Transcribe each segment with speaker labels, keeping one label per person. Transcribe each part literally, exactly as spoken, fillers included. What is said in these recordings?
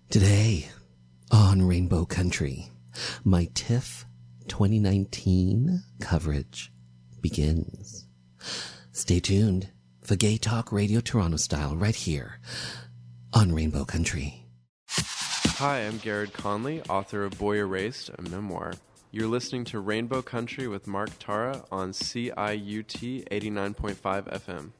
Speaker 1: Today on Rainbow Country, my TIFF twenty nineteen coverage begins. Stay tuned for Gay Talk Radio Toronto style right here on Rainbow Country.
Speaker 2: Hi, I'm Garrett Conley, author of Boy Erased, a memoir. You're listening to Rainbow Country with Mark Tara on C I U T eighty-nine point five F M.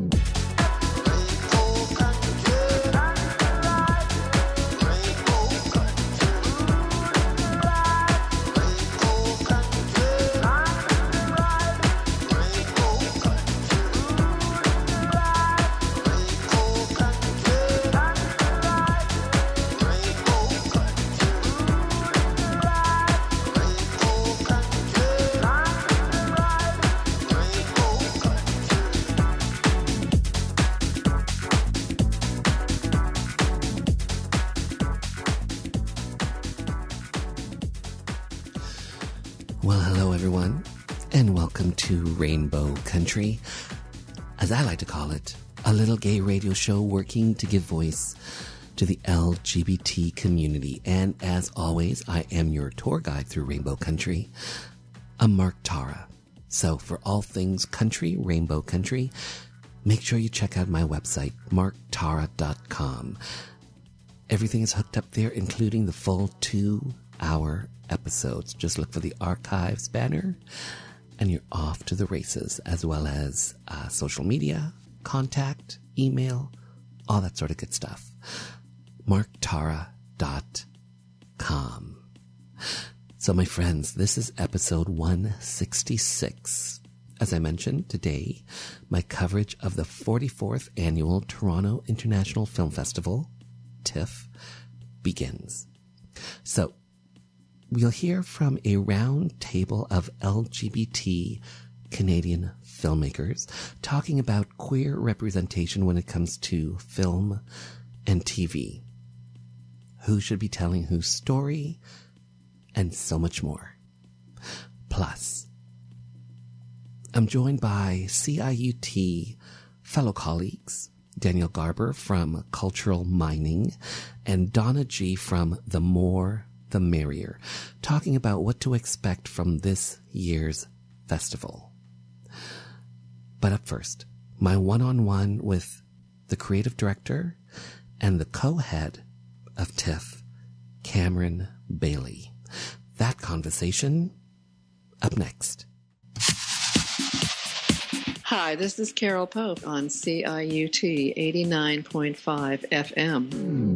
Speaker 1: Well, hello everyone, and welcome to Rainbow Country, as I like to call it, a little gay radio show working to give voice to the L G B T community. And as always, I am your tour guide through Rainbow Country. I'm Mark Tara. So for all things country, Rainbow Country, make sure you check out my website, mark tara dot com. Everything is hooked up there, including the full two-hour episodes. Just look for the archives banner and you're off to the races, as well as uh, social media, contact, email, all that sort of good stuff. mark tara dot com. So my friends, this is episode one sixty-six. As I mentioned today, my coverage of the forty-fourth annual Toronto International Film Festival, TIFF, begins. So we'll hear from a round table of L G B T Canadian filmmakers talking about queer representation when it comes to film and T V. Who should be telling whose story, and so much more. Plus, I'm joined by C I U T fellow colleagues, Daniel Garber from Cultural Mining and Donna G from The More the Merrier, talking about what to expect from this year's festival. But up first, my one-on-one with the creative director and the co-head of TIFF, Cameron Bailey. That conversation up next.
Speaker 3: Hi, this is Carol Pope on C I U T eighty-nine point five F M.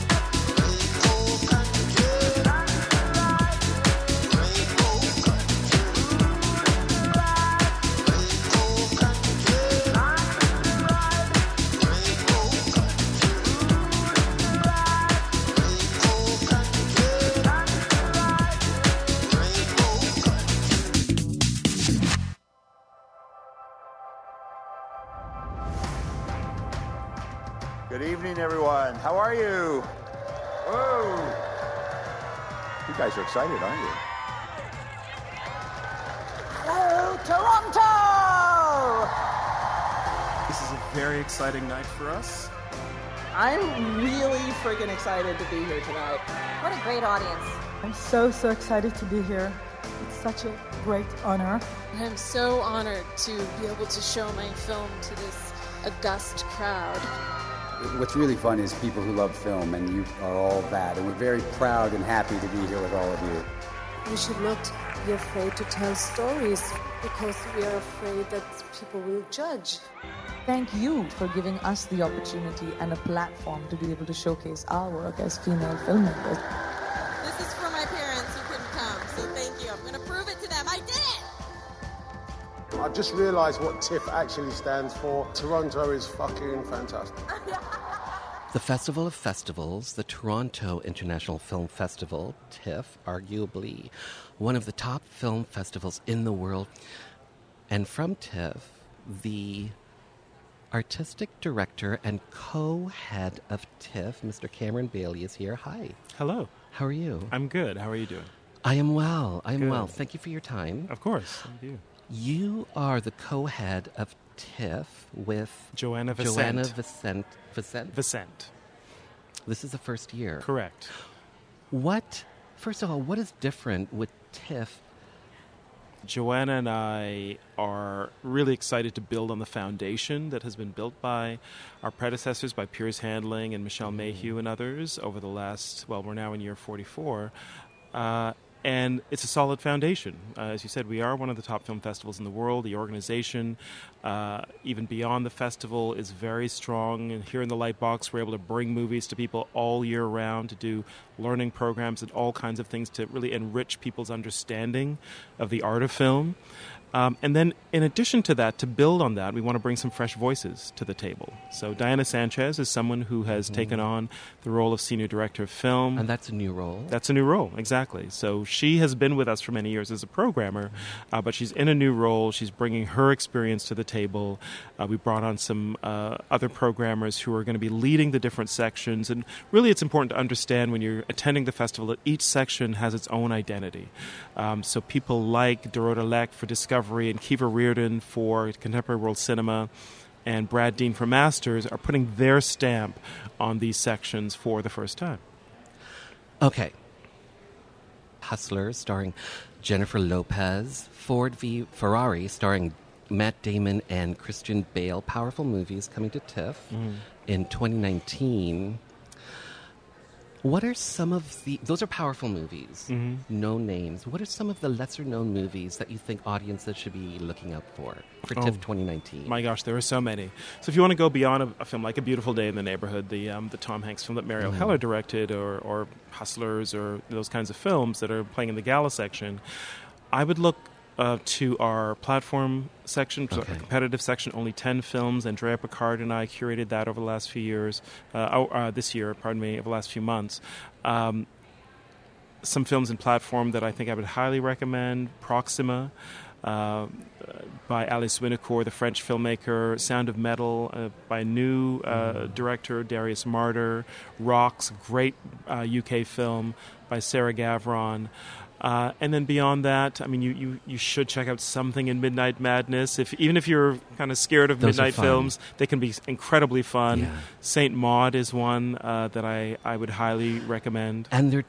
Speaker 4: Good evening, everyone. How are you? Whoa. You guys are excited, aren't you? Hello, Toronto!
Speaker 5: This is a very exciting night for us.
Speaker 6: I'm really freaking excited to be here tonight.
Speaker 7: What a great audience.
Speaker 8: I'm so, so excited to be here. It's such a great honor.
Speaker 9: I'm so honored to be able to show my film to this august crowd.
Speaker 10: What's really fun is people who love film, and you are all that. And we're very proud and happy to be here with all of you.
Speaker 11: We should not be afraid to tell stories because we are afraid that people will judge.
Speaker 8: Thank you for giving us the opportunity and a platform to be able to showcase our work as female filmmakers.
Speaker 9: This is for my parents who couldn't come, so thank you. I'm going to prove it to them. I did it!
Speaker 12: I've just realised what TIFF actually stands for. Toronto is fucking fantastic.
Speaker 1: The Festival of Festivals, the Toronto International Film Festival, TIFF, arguably one of the top film festivals in the world. And from TIFF, the artistic director and co-head of TIFF, Mister Cameron Bailey, is here. Hi.
Speaker 5: Hello.
Speaker 1: How are you?
Speaker 5: I'm good. How are you doing?
Speaker 1: I am well. I am
Speaker 5: Good.
Speaker 1: well. Thank you for your time.
Speaker 5: Of course. Thank you.
Speaker 1: You are the co-head of TIFF with
Speaker 5: Joanna Vicent.
Speaker 1: Joanna Vicent. Vicent.
Speaker 5: Vicent.
Speaker 1: This is the first year.
Speaker 7: Correct.
Speaker 1: What, first of all, what is different with TIFF?
Speaker 7: Joanna and I are really excited to build on the foundation that has been built by our predecessors, by Piers Handling and Michelle Mayhew and others over the last, well, we're now in year forty-four. Uh, and it's a solid foundation. Uh, as you said, we are one of the top film festivals in the world. The organization, uh, even beyond the festival, is very strong. And here in the Lightbox, we're able to bring movies to people all year round, to do learning programs and all kinds of things to really enrich people's understanding of the art of film. Um, and then, in addition to that, to build on that, we want to bring some fresh voices to the table. So Diana Sanchez is someone who has mm-hmm. taken on the role of Senior Director of Film.
Speaker 1: And that's a new role.
Speaker 7: That's a new role, exactly. So she has been with us for many years as a programmer, uh, but she's in a new role. She's bringing her experience to the table. Uh, we brought on some uh, other programmers who are going to be leading the different sections. And really, it's important to understand when you're attending the festival that each section has its own identity. Um, so people like Dorota Leck for Discovery and Kiva Reardon for Contemporary World Cinema and Brad Dean for Masters are putting their stamp on these sections for the first time.
Speaker 1: Okay. Hustlers, starring Jennifer Lopez. Ford v. Ferrari, starring Matt Damon and Christian Bale. Powerful movies coming to TIFF mm-hmm. in twenty nineteen. What are some of the... Those are powerful movies. Mm-hmm. No names. What are some of the lesser-known movies that you think audiences should be looking out for for
Speaker 7: oh,
Speaker 1: TIFF twenty nineteen?
Speaker 7: My gosh, there are so many. So if you want to go beyond a, a film like A Beautiful Day in the Neighborhood, the um, the Tom Hanks film that Mariel mm-hmm. Heller directed, or, or Hustlers, or those kinds of films that are playing in the gala section, I would look Uh, to our platform section, okay. our competitive section, only ten films. Andrea Picard and I curated that over the last few years, uh, oh, uh, this year, pardon me, over the last few months. Um, some films in platform that I think I would highly recommend: Proxima, uh, by Alice Winocour, the French filmmaker; Sound of Metal, uh, by a new uh, mm. director, Darius Marder; Rocks, great uh, U K film by Sarah Gavron. Uh, and then beyond that, I mean, you, you, you should check out something in Midnight Madness. If even if you're kind of scared of
Speaker 1: Those
Speaker 7: midnight films, they can be incredibly fun.
Speaker 1: Yeah.
Speaker 7: Saint Maud is one uh, that I, I would highly recommend.
Speaker 1: And there are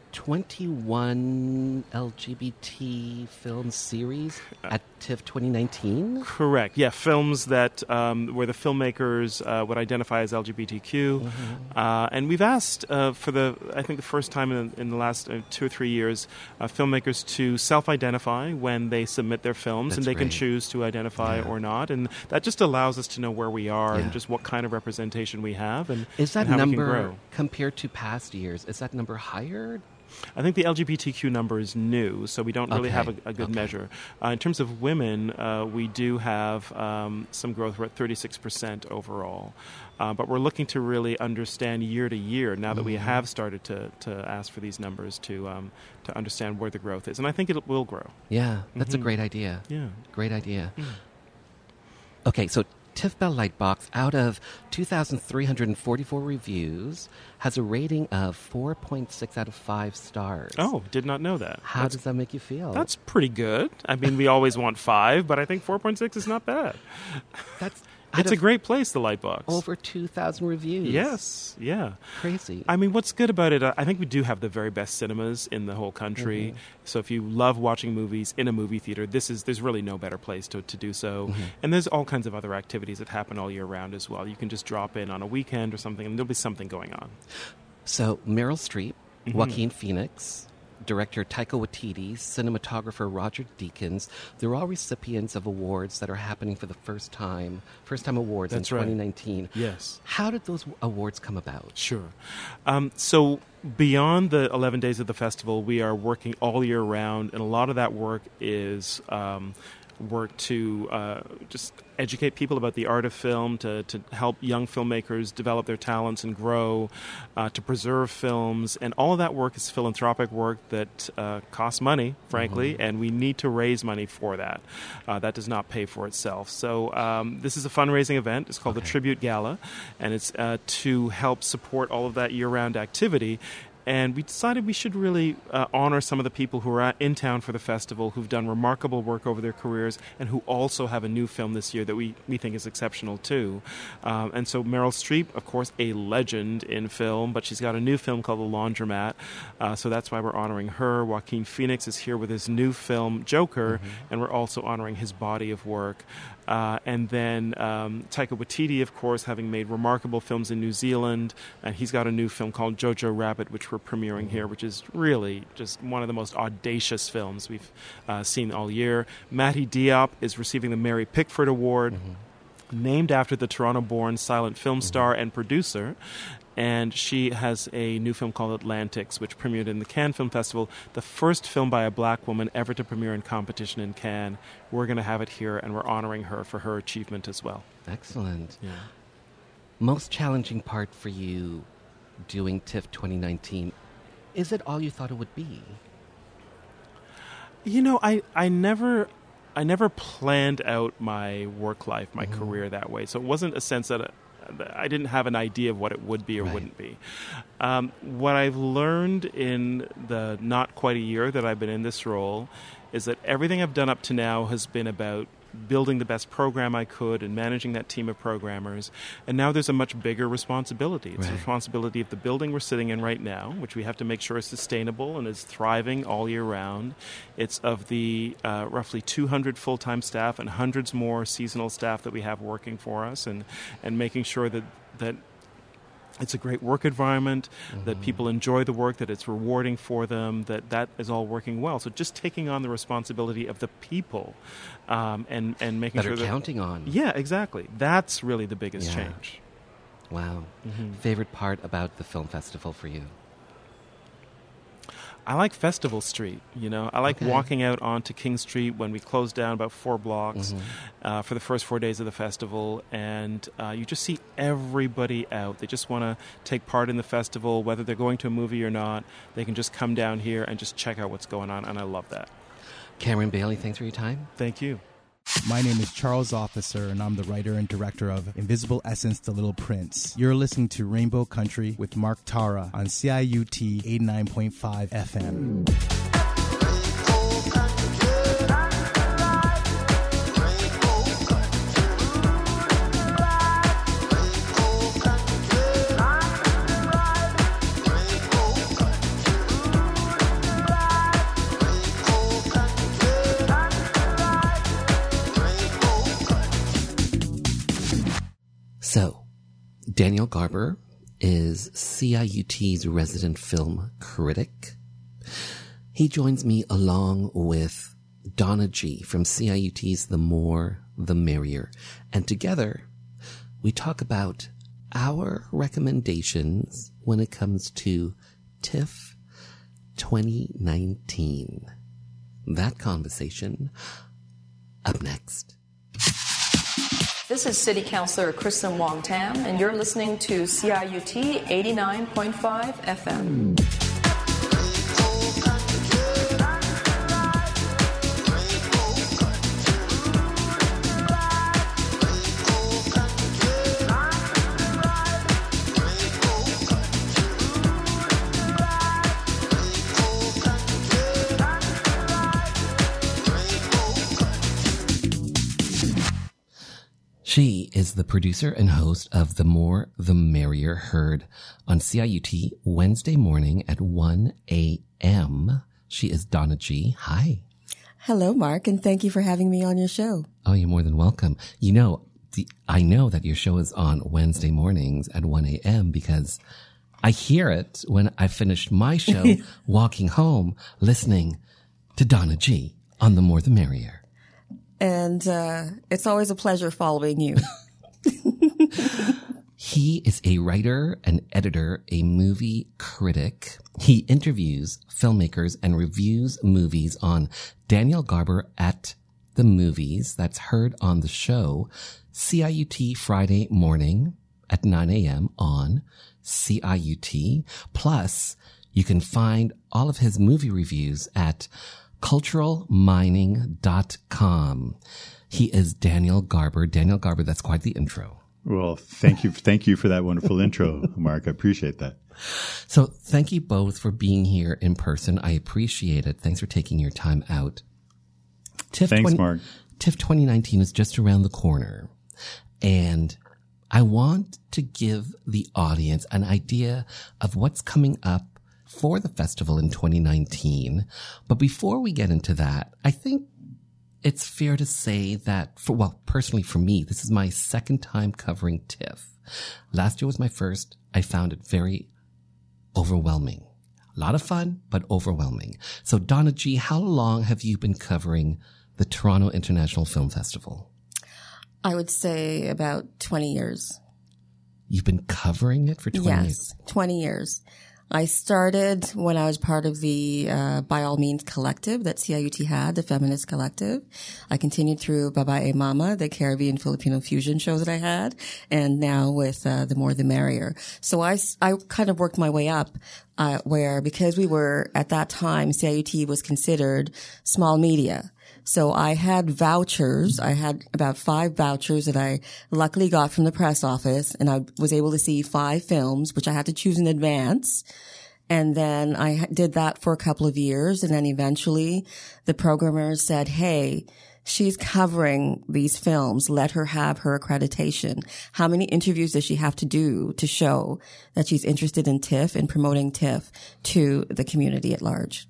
Speaker 1: twenty-one L G B T film series at TIFF twenty nineteen?
Speaker 7: Correct. Yeah, films that um, where the filmmakers uh, would identify as L G B T Q. Mm-hmm. Uh, and we've asked uh, for the, I think the first time in, in the last uh, two or three years, uh, filmmakers to self-identify when they submit their films.
Speaker 1: That's
Speaker 7: and they
Speaker 1: great.
Speaker 7: can choose to identify
Speaker 1: yeah.
Speaker 7: or not. And that just allows us to know where we are
Speaker 1: yeah.
Speaker 7: and just what kind of representation we have and,
Speaker 1: is that
Speaker 7: and how
Speaker 1: number,
Speaker 7: we can grow.
Speaker 1: Compared to past years, is that number higher?
Speaker 7: I think the L G B T Q number is new, so we don't really
Speaker 1: okay.
Speaker 7: have a, a good
Speaker 1: okay.
Speaker 7: measure. Uh, in terms of women, uh, we do have um, some growth. We're at thirty-six percent overall. Uh, but we're looking to really understand year to year, now that mm-hmm. we have started to, to ask for these numbers, to um, to understand where the growth is. And I think it will grow.
Speaker 1: Yeah, that's mm-hmm. a great idea.
Speaker 7: Yeah.
Speaker 1: Great idea.
Speaker 7: Yeah.
Speaker 1: Okay, so TIFF Bell Lightbox, out of two thousand three hundred forty-four reviews, has a rating of four point six out of five stars.
Speaker 7: Oh, did not know that.
Speaker 1: How
Speaker 7: that's,
Speaker 1: does that make you feel?
Speaker 7: That's pretty good. I mean, we always want five, but I think four point six is not bad.
Speaker 1: That's
Speaker 7: It's a great place, the Lightbox.
Speaker 1: Over two thousand reviews.
Speaker 7: Yes, yeah.
Speaker 1: Crazy.
Speaker 7: I mean, what's good about it, I think we do have the very best cinemas in the whole country. Mm-hmm. So if you love watching movies in a movie theater, this is there's really no better place to, to do so. Mm-hmm. And there's all kinds of other activities that happen all year round as well. You can just drop in on a weekend or something, and there'll be something going on.
Speaker 1: So Meryl Streep,
Speaker 7: mm-hmm.
Speaker 1: Joaquin Phoenix, director Taika Waititi, cinematographer Roger Deakins, they're all recipients of awards that are happening for the first time, first-time awards
Speaker 7: That's
Speaker 1: in
Speaker 7: right.
Speaker 1: twenty nineteen.
Speaker 7: Yes.
Speaker 1: How did those awards come about?
Speaker 7: Sure. Um, so beyond the eleven days of the festival, we are working all year round, and a lot of that work is um, work to uh, just educate people about the art of film, to, to help young filmmakers develop their talents and grow, uh, to preserve films. And all of that work is philanthropic work that uh, costs money, frankly, mm-hmm. and we need to raise money for that. Uh, that does not pay for itself. So um, this is a fundraising event. It's called okay. the Tribute Gala, and it's uh, to help support all of that year-round activity. And we decided we should really uh, honor some of the people who are at, in town for the festival, who've done remarkable work over their careers, and who also have a new film this year that we, we think is exceptional too. Um, and so Meryl Streep, of course, a legend in film, but she's got a new film called The Laundromat, uh, so that's why we're honoring her. Joaquin Phoenix is here with his new film, Joker, mm-hmm. and we're also honoring his body of work. Uh, and then um, Taika Waititi, of course, having made remarkable films in New Zealand, and he's got a new film called Jojo Rabbit, which we're premiering here, which is really just one of the most audacious films we've uh, seen all year. Matty Diop is receiving the Mary Pickford Award, mm-hmm. named after the Toronto-born silent film star mm-hmm. and producer. And she has a new film called Atlantics, which premiered in the Cannes Film Festival, the first film by a black woman ever to premiere in competition in Cannes. We're going to have it here, and we're honoring her for her achievement as well.
Speaker 1: Excellent.
Speaker 7: Yeah.
Speaker 1: Most challenging part for you doing TIFF twenty nineteen, is it all you thought it would be?
Speaker 7: You know, I, I never... I never planned out my work life, my mm-hmm. career that way. So it wasn't a sense that... I didn't have an idea of what it would be or right. wouldn't be. Um, what I've learned in the not quite a year that I've been in this role is that everything I've done up to now has been about building the best program I could and managing that team of programmers. And now there's a much bigger responsibility. It's right. the responsibility of the building we're sitting in right now, which we have to make sure is sustainable and is thriving all year round. It's of the uh, roughly two hundred full-time staff and hundreds more seasonal staff that we have working for us, and, and making sure that, that it's a great work environment, mm-hmm. that people enjoy the work, that it's rewarding for them, that that is all working well. So just taking on the responsibility of the people um, and, and making
Speaker 1: that
Speaker 7: sure
Speaker 1: are
Speaker 7: that...
Speaker 1: counting on.
Speaker 7: Yeah, exactly. That's really the biggest
Speaker 1: yeah.
Speaker 7: change.
Speaker 1: Wow.
Speaker 7: Mm-hmm.
Speaker 1: Favorite part about the film festival for you?
Speaker 7: I like Festival Street, you know. I like
Speaker 1: okay.
Speaker 7: walking out onto King Street when we close down about four blocks mm-hmm. uh, for the first four days of the festival, and uh, you just see everybody out. They just want to take part in the festival, whether they're going to a movie or not. They can just come down here and just check out what's going on, and I love that.
Speaker 1: Cameron Bailey, thanks for your time.
Speaker 7: Thank you.
Speaker 13: My name is Charles Officer, and I'm the writer and director of Invisible Essence, The Little Prince. You're listening to Rainbow Country with Mark Tara on C I U T eighty-nine point five F M.
Speaker 1: So, Daniel Garber is C I U T's resident film critic. He joins me along with Donna G from C I U T's The More, The Merrier. And together, we talk about our recommendations when it comes to TIFF twenty nineteen. That conversation up next.
Speaker 14: This is City Councilor Kristen Wong-Tam, and you're listening to C I U T eighty-nine point five F M.
Speaker 1: She is the producer and host of The More, The Merrier, heard on C I U T Wednesday morning at one a.m. She is Donna G. Hi.
Speaker 15: Hello, Mark, and thank you for having me on your show.
Speaker 1: Oh, you're more than welcome. You know, the, I know that your show is on Wednesday mornings at one a.m. because I hear it when I finished my show walking home listening to Donna G. on The More, The Merrier.
Speaker 15: And uh, it's always a pleasure following you.
Speaker 1: He is a writer, an editor, a movie critic. He interviews filmmakers and reviews movies on Daniel Garber at the Movies. That's heard on the show C I U T Friday morning at nine a.m. on C I U T. Plus, you can find all of his movie reviews at cultural mining dot com. He is Daniel Garber. Daniel Garber, that's quite the intro.
Speaker 16: Well, thank you. Thank you for that wonderful intro, Mark. I appreciate that.
Speaker 1: So thank you both for being here in person. I appreciate it. Thanks for taking your time out. TIFF
Speaker 16: Thanks,
Speaker 1: twenty
Speaker 16: Mark.
Speaker 1: TIFF twenty nineteen is just around the corner. And I want to give the audience an idea of what's coming up for the festival in twenty nineteen. But before we get into that, I think it's fair to say that, for well, personally for me, this is my second time covering TIFF. Last year was my first. I found it very overwhelming. A lot of fun, but overwhelming. So Donna G., how long have you been covering the Toronto International Film Festival?
Speaker 15: I would say about twenty years.
Speaker 1: You've been covering it for twenty
Speaker 15: yes,
Speaker 1: years?
Speaker 15: Yes, twenty years. I started when I was part of the uh, By All Means collective that C I U T had, the feminist collective. I continued through Babae Mama, the Caribbean Filipino fusion show that I had, and now with uh, The More the Merrier. So I, I kind of worked my way up uh, where, because we were, at that time, C I U T was considered small media. So I had vouchers. I had about five vouchers that I luckily got from the press office, and I was able to see five films, which I had to choose in advance. And then I did that for a couple of years, and then eventually the programmers said, hey, she's covering these films. Let her have her accreditation. How many interviews does she have to do to show that she's interested in TIFF and promoting TIFF to the community at large?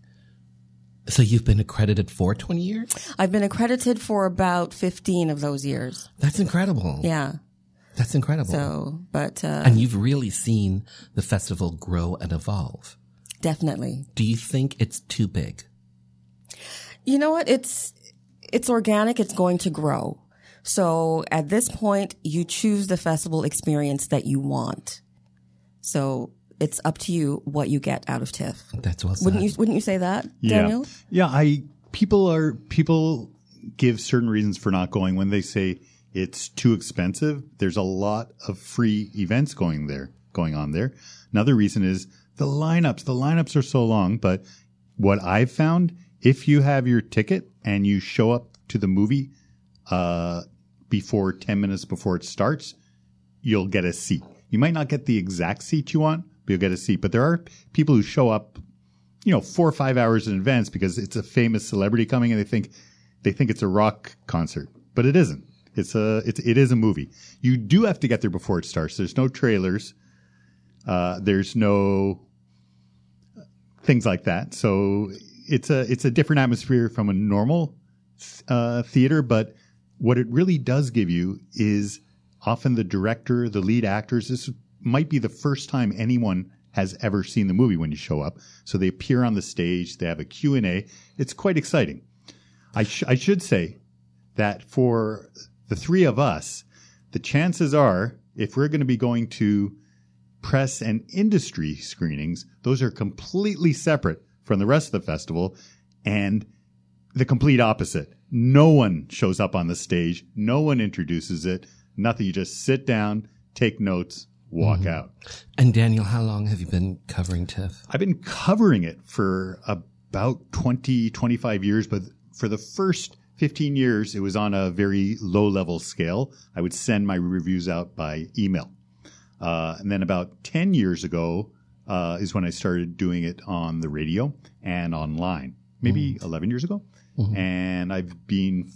Speaker 1: So you've been accredited for twenty years?
Speaker 15: I've been accredited for about fifteen of those years.
Speaker 1: That's incredible.
Speaker 15: Yeah.
Speaker 1: That's incredible.
Speaker 15: So, but, uh.
Speaker 1: And you've really seen the festival grow and evolve.
Speaker 15: Definitely.
Speaker 1: Do you think it's too big?
Speaker 15: You know what? It's, it's organic. It's going to grow. So at this point, you choose the festival experience that you want. So it's up to you what you get out of TIFF.
Speaker 1: That's well said.
Speaker 15: Wouldn't you, wouldn't you say that,
Speaker 16: yeah.
Speaker 15: Daniel?
Speaker 16: Yeah. I, people are, people give certain reasons for not going. When they say it's too expensive, there's a lot of free events going there, going on there. Another reason is the lineups. The lineups are so long, but what I've found, if you have your ticket and you show up to the movie, uh, before ten minutes before it starts, you'll get a seat. You might not get the exact seat you want, but you'll get a seat. But there are people who show up, you know, four or five hours in advance because it's a famous celebrity coming, and they think they think it's a rock concert, but it isn't. It's a it's it is a movie. You do have to get there before it starts. There's no trailers. Uh, there's no things like that. So it's a it's a different atmosphere from a normal uh, theater. But what it really does give you is often the director, the lead actors. This might be the first time anyone has ever seen the movie when you show up. So they appear on the stage. They have a Q and A. It's quite exciting. I, sh- I should say that for the three of us, the chances are, if we're going to be going to press and industry screenings, those are completely separate from the rest of the festival, and the complete opposite. No one shows up on the stage. No one introduces it. Nothing. You just sit down, take notes, walk mm-hmm. out.
Speaker 1: And Daniel, how long have you been covering TIFF?
Speaker 16: I've been covering it for about twenty, twenty-five years, but for the first fifteen years, it was on a very low-level scale. I would send my reviews out by email. Uh, and then about ten years ago uh, is when I started doing it on the radio and online, maybe mm-hmm. eleven years ago. Mm-hmm. And I've been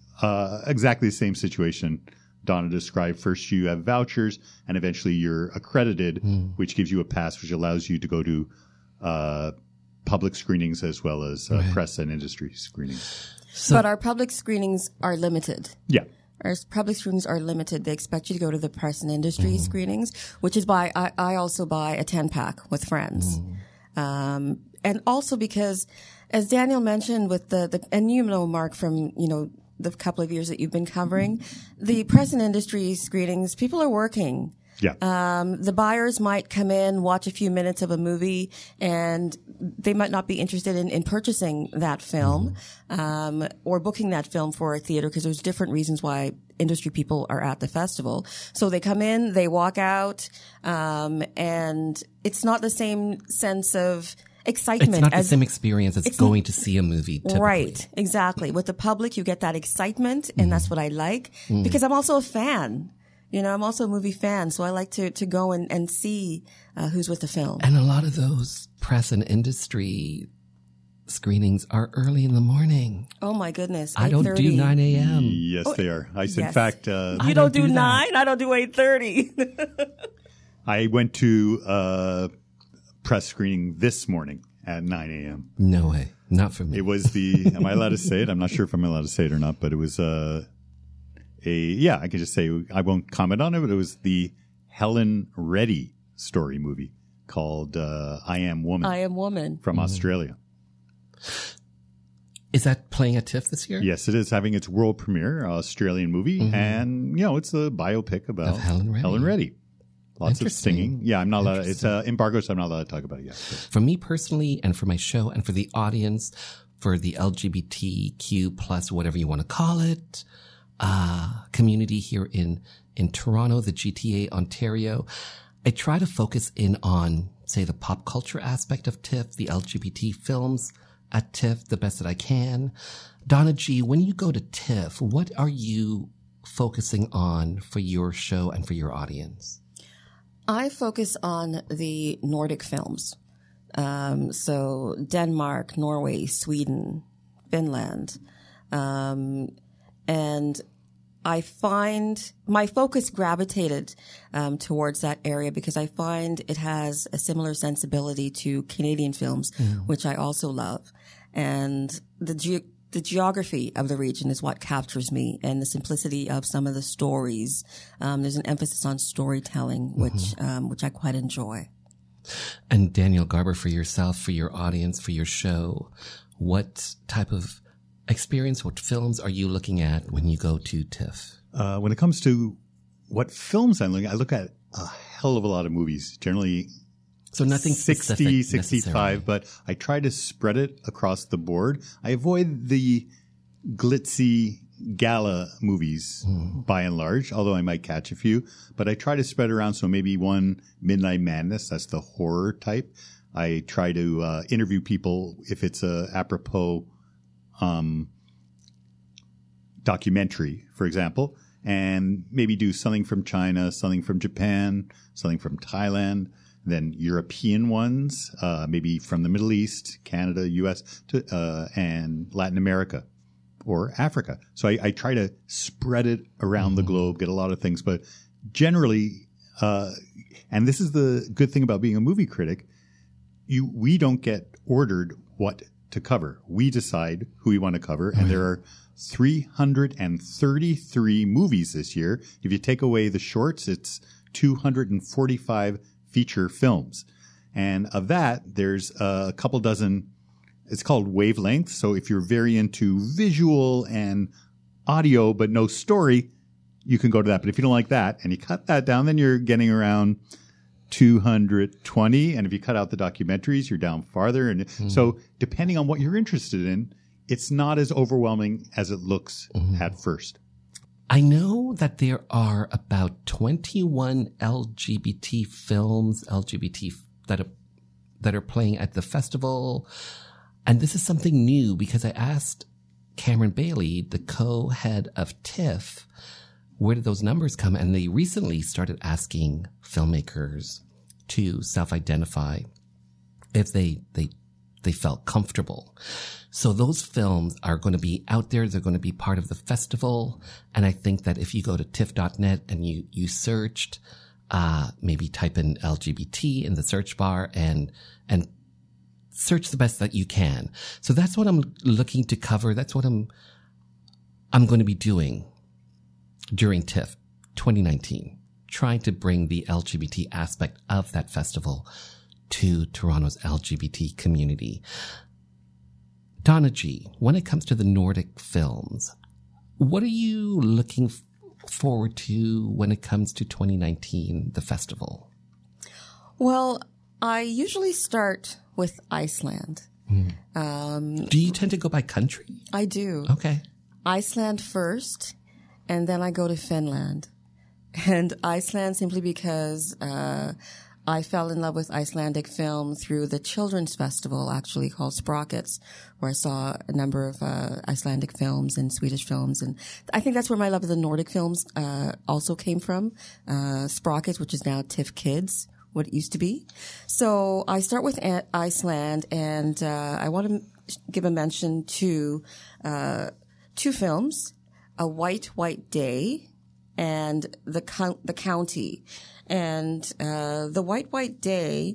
Speaker 16: uh, exactly the same situation Donna described. First, you have vouchers, and eventually you're accredited, mm. which gives you a pass, which allows you to go to uh, public screenings as well as uh, right. press and industry screenings.
Speaker 15: So, but our public screenings are limited.
Speaker 16: Yeah.
Speaker 15: Our public screenings are limited. They expect you to go to the press and industry mm. screenings, which is why I, I also buy a ten-pack with friends. Mm. Um, and also because, as Daniel mentioned, with the, the and you know, Mark, from, you know, the couple of years that you've been covering, the press and industry screenings, people are working.
Speaker 16: Yeah.
Speaker 15: Um, the buyers might come in, watch a few minutes of a movie, and they might not be interested in, in purchasing that film, mm-hmm. um, or booking that film for a theater, because there's different reasons why industry people are at the festival. So they come in, they walk out, um, and it's not the same sense of excitement.
Speaker 1: It's not
Speaker 15: as,
Speaker 1: the same experience as going to see a movie, typically.
Speaker 15: Right, exactly. With the public, you get that excitement, and mm-hmm. that's what I like, mm-hmm. because I'm also a fan. You know, I'm also a movie fan, so I like to, to go and, and see uh, who's with the film.
Speaker 1: And a lot of those press and industry screenings are early in the morning.
Speaker 15: Oh, my goodness.
Speaker 1: I don't do nine a.m.
Speaker 16: Yes,
Speaker 15: Oh,
Speaker 16: they are. I,
Speaker 15: yes.
Speaker 16: In fact... Uh,
Speaker 15: you don't, don't do, do nine? I don't do eight thirty.
Speaker 16: I went to a press screening this morning at nine a.m.
Speaker 1: No way. Not for me.
Speaker 16: It was the... Am I allowed to say it? I'm not sure if I'm allowed to say it or not, but it was... Uh, A, yeah, I can just say, I won't comment on it, but it was the Helen Reddy story movie called uh, I Am Woman.
Speaker 15: I Am Woman.
Speaker 16: From mm. Australia.
Speaker 1: Is that playing at TIFF this year?
Speaker 16: Yes, it is having its world premiere, Australian movie. Mm-hmm. And, you know, it's a biopic about
Speaker 1: of Helen Reddy.
Speaker 16: Helen Reddy. Lots of singing. Yeah, I'm not allowed, it's uh, embargo, so I'm not allowed to talk about it yet. So.
Speaker 1: For me personally, and for my show, and for the audience, for the L G B T Q plus, whatever you want to call it, Uh, community here in, in Toronto, the G T A, Ontario. I try to focus in on, say, the pop culture aspect of TIFF, the L G B T films at TIFF the best that I can. Donna G, when you go to TIFF, what are you focusing on for your show and for your audience?
Speaker 15: I focus on the Nordic films. Um, so Denmark, Norway, Sweden, Finland, um, and I find my focus gravitated um, towards that area because I find it has a similar sensibility to Canadian films, mm. which I also love. And the ge- the geography of the region is what captures me, and the simplicity of some of the stories. Um, there's an emphasis on storytelling, which mm-hmm. um, which I quite enjoy.
Speaker 1: And Daniel Garber, for yourself, for your audience, for your show, what type of experience, what films are you looking at when you go to TIFF?
Speaker 16: Uh, when it comes to what films I'm looking at, I look at a hell of a lot of movies, generally
Speaker 1: so nothing
Speaker 16: sixty, sixty-five, but I try to spread it across the board. I avoid the glitzy gala movies mm. by and large, although I might catch a few, but I try to spread around. So maybe one Midnight Madness, that's the horror type. I try to uh, interview people if it's a apropos Um, documentary, for example, and maybe do something from China, something from Japan, something from Thailand, then European ones, uh, maybe from the Middle East, Canada, U S, to, uh, and Latin America or Africa. So I, I try to spread it around mm-hmm. the globe, get a lot of things, but generally, uh, and this is the good thing about being a movie critic, you we don't get ordered what to cover. We decide who we want to cover, and there are three hundred thirty-three movies this year. If you take away the shorts, it's two hundred forty-five feature films. And of that, there's a couple dozen, it's called wavelength. So if you're very into visual and audio, but no story, you can go to that. But if you don't like that, and you cut that down, then you're getting around two hundred twenty. And if you cut out the documentaries, you're down farther. And mm. so depending on what you're interested in, it's not as overwhelming as it looks mm. at first.
Speaker 1: I know that there are about twenty-one L G B T films, L G B T that are, that are playing at the festival. And this is something new because I asked Cameron Bailey, the co-head of TIFF, where did those numbers come? And they recently started asking filmmakers to self-identify if they, they, they felt comfortable. So those films are going to be out there. They're going to be part of the festival. And I think that if you go to tiff dot net and you, you searched, uh, maybe type in L G B T in the search bar and, and search the best that you can. So that's what I'm looking to cover. That's what I'm, I'm going to be doing during TIFF twenty nineteen, trying to bring the L G B T aspect of that festival to Toronto's L G B T community. Donna G, when it comes to the Nordic films, what are you looking f- forward to when it comes to twenty nineteen, the festival?
Speaker 15: Well, I usually start with Iceland.
Speaker 1: Mm.
Speaker 15: Um,
Speaker 1: do you tend to go by country?
Speaker 15: I do.
Speaker 1: Okay.
Speaker 15: Iceland first, and then I go to Finland. And Iceland simply because uh, I fell in love with Icelandic film through the children's festival, actually called Sprockets, where I saw a number of uh, Icelandic films and Swedish films. And I think that's where my love of the Nordic films uh, also came from. Uh, Sprockets, which is now TIFF Kids, what it used to be. So I start with a- Iceland, and uh, I want to give a mention to uh, two films, A White, White Day and The, Co- the County. And uh, The White, White Day,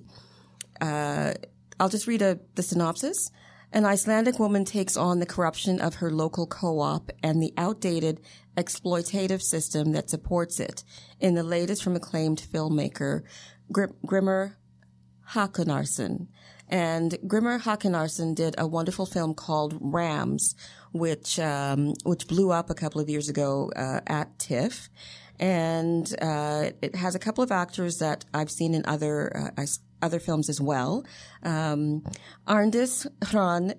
Speaker 15: uh, I'll just read a, the synopsis. An Icelandic woman takes on the corruption of her local co-op and the outdated exploitative system that supports it in the latest from acclaimed filmmaker Gr- Grimmer Hakonarsson. And Grimmer Hakonarsson did a wonderful film called Rams, which um, which blew up a couple of years ago uh, at TIFF. And uh, it has a couple of actors that I've seen in other uh, other films as well. Um, Arndis Hran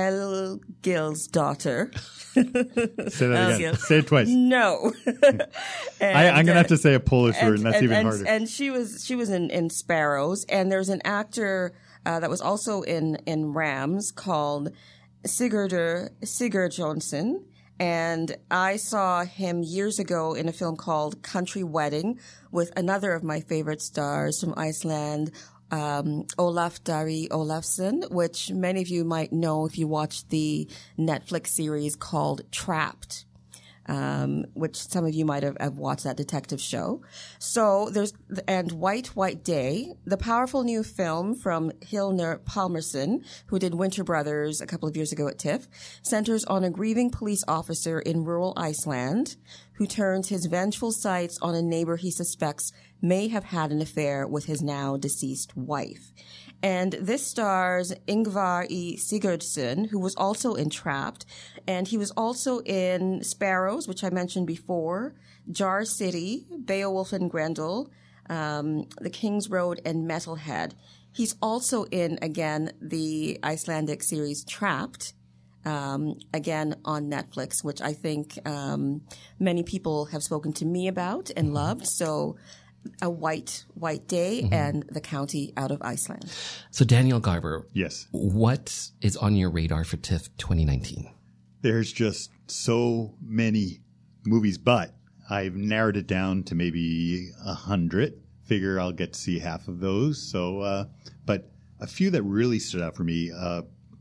Speaker 15: Elgil's daughter.
Speaker 16: Say that again. Say it twice.
Speaker 15: No.
Speaker 16: and, I, I'm going to have to say a Polish
Speaker 15: and,
Speaker 16: word, and that's
Speaker 15: and,
Speaker 16: even
Speaker 15: and,
Speaker 16: harder.
Speaker 15: And she was she was in, in Sparrows, and there's an actor uh, that was also in, in Rams called Sigurdur Sigurjonsson. And I saw him years ago in a film called Country Wedding with another of my favorite stars from Iceland, um, Olaf Dari Olafsson, which many of you might know if you watched the Netflix series called Trapped. Um, which some of you might have, have watched that detective show. So there's, and White, White Day, the powerful new film from Hilner Palmerson, who did Winter Brothers a couple of years ago at TIFF, centers on a grieving police officer in rural Iceland who turns his vengeful sights on a neighbor he suspects may have had an affair with his now deceased wife. And this stars Ingvar E. Sigurdsson, who was also in Trapped, and he was also in Sparrows, which I mentioned before, Jar City, Beowulf and Grendel, um, The King's Road, and Metalhead. He's also in, again, the Icelandic series Trapped, um, again on Netflix, which I think um, many people have spoken to me about and loved. So A White, White Day mm-hmm. and The County out of Iceland.
Speaker 1: So Daniel Garber.
Speaker 16: Yes.
Speaker 1: What is on your radar for TIFF twenty nineteen?
Speaker 16: There's just so many movies, but I've narrowed it down to maybe a hundred. Figure I'll get to see half of those. So, uh, but a few that really stood out for me, uh,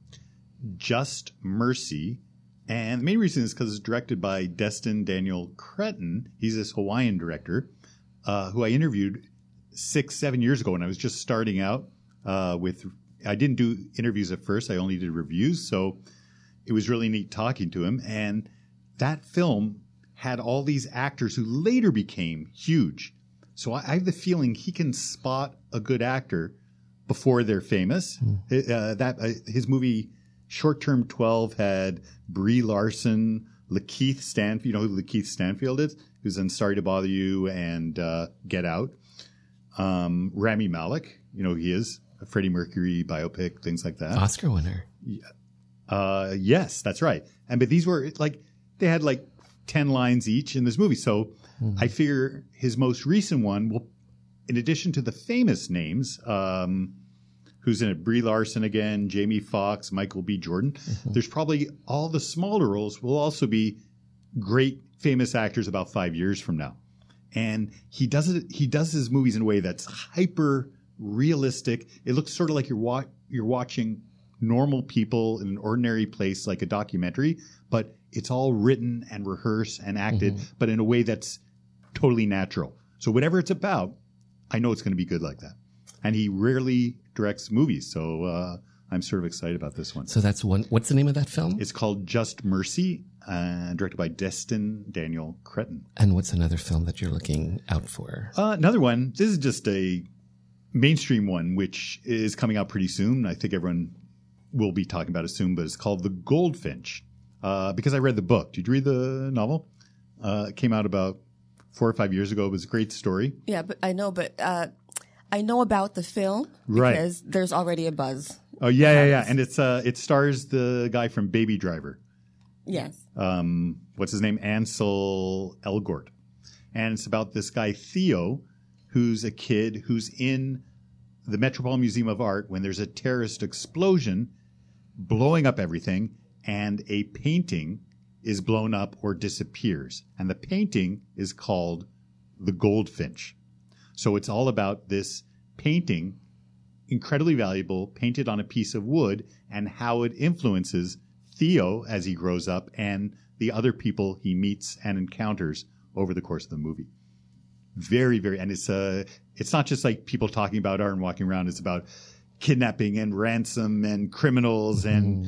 Speaker 16: Just Mercy. And the main reason is because it's directed by Destin Daniel Cretton. He's this Hawaiian director. Uh, who I interviewed six, seven years ago when I was just starting out uh, with, I didn't do interviews at first. I only did reviews. So it was really neat talking to him. And that film had all these actors who later became huge. So I, I have the feeling he can spot a good actor before they're famous. Mm. Uh, that uh, his movie Short Term twelve had Brie Larson, Lakeith Stanfield. You know who Lakeith Stanfield is? Who's in Sorry to Bother You and uh, Get Out. Um, Rami Malek, you know who he is, a Freddie Mercury biopic, things like that.
Speaker 1: Oscar winner.
Speaker 16: Yeah. Uh, yes, that's right. And but these were like they had like ten lines each in this movie. So mm-hmm. I figure his most recent one will, in addition to the famous names, um, who's in it, Brie Larson again, Jamie Foxx, Michael B. Jordan. Mm-hmm. There's probably all the smaller roles will also be great famous actors about five years from now. And he does it, he does his movies in a way that's hyper realistic. It looks sort of like you're wa- you're watching normal people in an ordinary place, like a documentary, but it's all written and rehearsed and acted, mm-hmm. but in a way that's totally natural. So whatever it's about, I know it's going to be good like that. And he rarely directs movies, so uh, I'm sort of excited about this one.
Speaker 1: So that's one. What's the name of that film?
Speaker 16: It's called Just Mercy, uh, directed by Destin Daniel Cretton.
Speaker 1: And what's another film that you're looking out for?
Speaker 16: Uh, another one. This is just a mainstream one, which is coming out pretty soon. I think everyone will be talking about it soon, but it's called The Goldfinch. Uh, because I read the book. Did you read the novel? Uh, it came out about four or five years ago. It was a great story.
Speaker 15: Yeah, but I know, but uh, I know about the film
Speaker 16: right.
Speaker 15: because there's already a buzz.
Speaker 16: Oh yeah, yeah, yeah, and it's uh, it stars the guy from Baby Driver.
Speaker 15: Yes.
Speaker 16: Um, what's his name? Ansel Elgort, and it's about this guy Theo, who's a kid who's in the Metropolitan Museum of Art when there's a terrorist explosion blowing up everything and a painting is blown up or disappears. And the painting is called The Goldfinch. So it's all about this painting, incredibly valuable, painted on a piece of wood, and how it influences Theo as he grows up and the other people he meets and encounters over the course of the movie. Very, very, and it's uh, it's not just like people talking about art and walking around. It's about kidnapping and ransom and criminals mm-hmm. and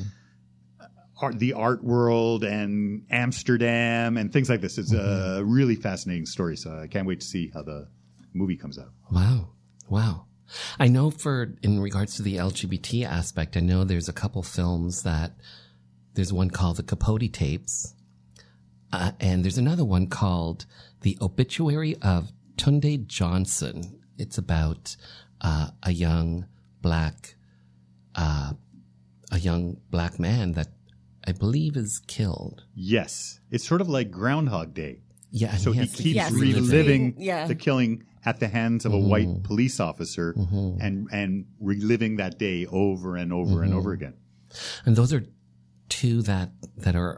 Speaker 16: art, the art world and Amsterdam and things like this. It's mm-hmm. a really fascinating story. So I can't wait to see how the movie comes out.
Speaker 1: Wow, wow. I know for in regards to the L G B T aspect, I know there's a couple films that there's one called The Capote Tapes, uh, and there's another one called The Obituary of Tunde Johnson. It's about uh, a young black, uh, a young black man that I believe is killed.
Speaker 16: Yes, it's sort of like Groundhog Day.
Speaker 1: Yeah,
Speaker 16: so
Speaker 1: he,
Speaker 16: he keeps
Speaker 15: yes.
Speaker 16: reliving
Speaker 15: yeah.
Speaker 16: the killing at the hands of a
Speaker 1: mm-hmm.
Speaker 16: white police officer
Speaker 1: mm-hmm.
Speaker 16: and and reliving that day over and over mm-hmm. and over again.
Speaker 1: And those are two that that are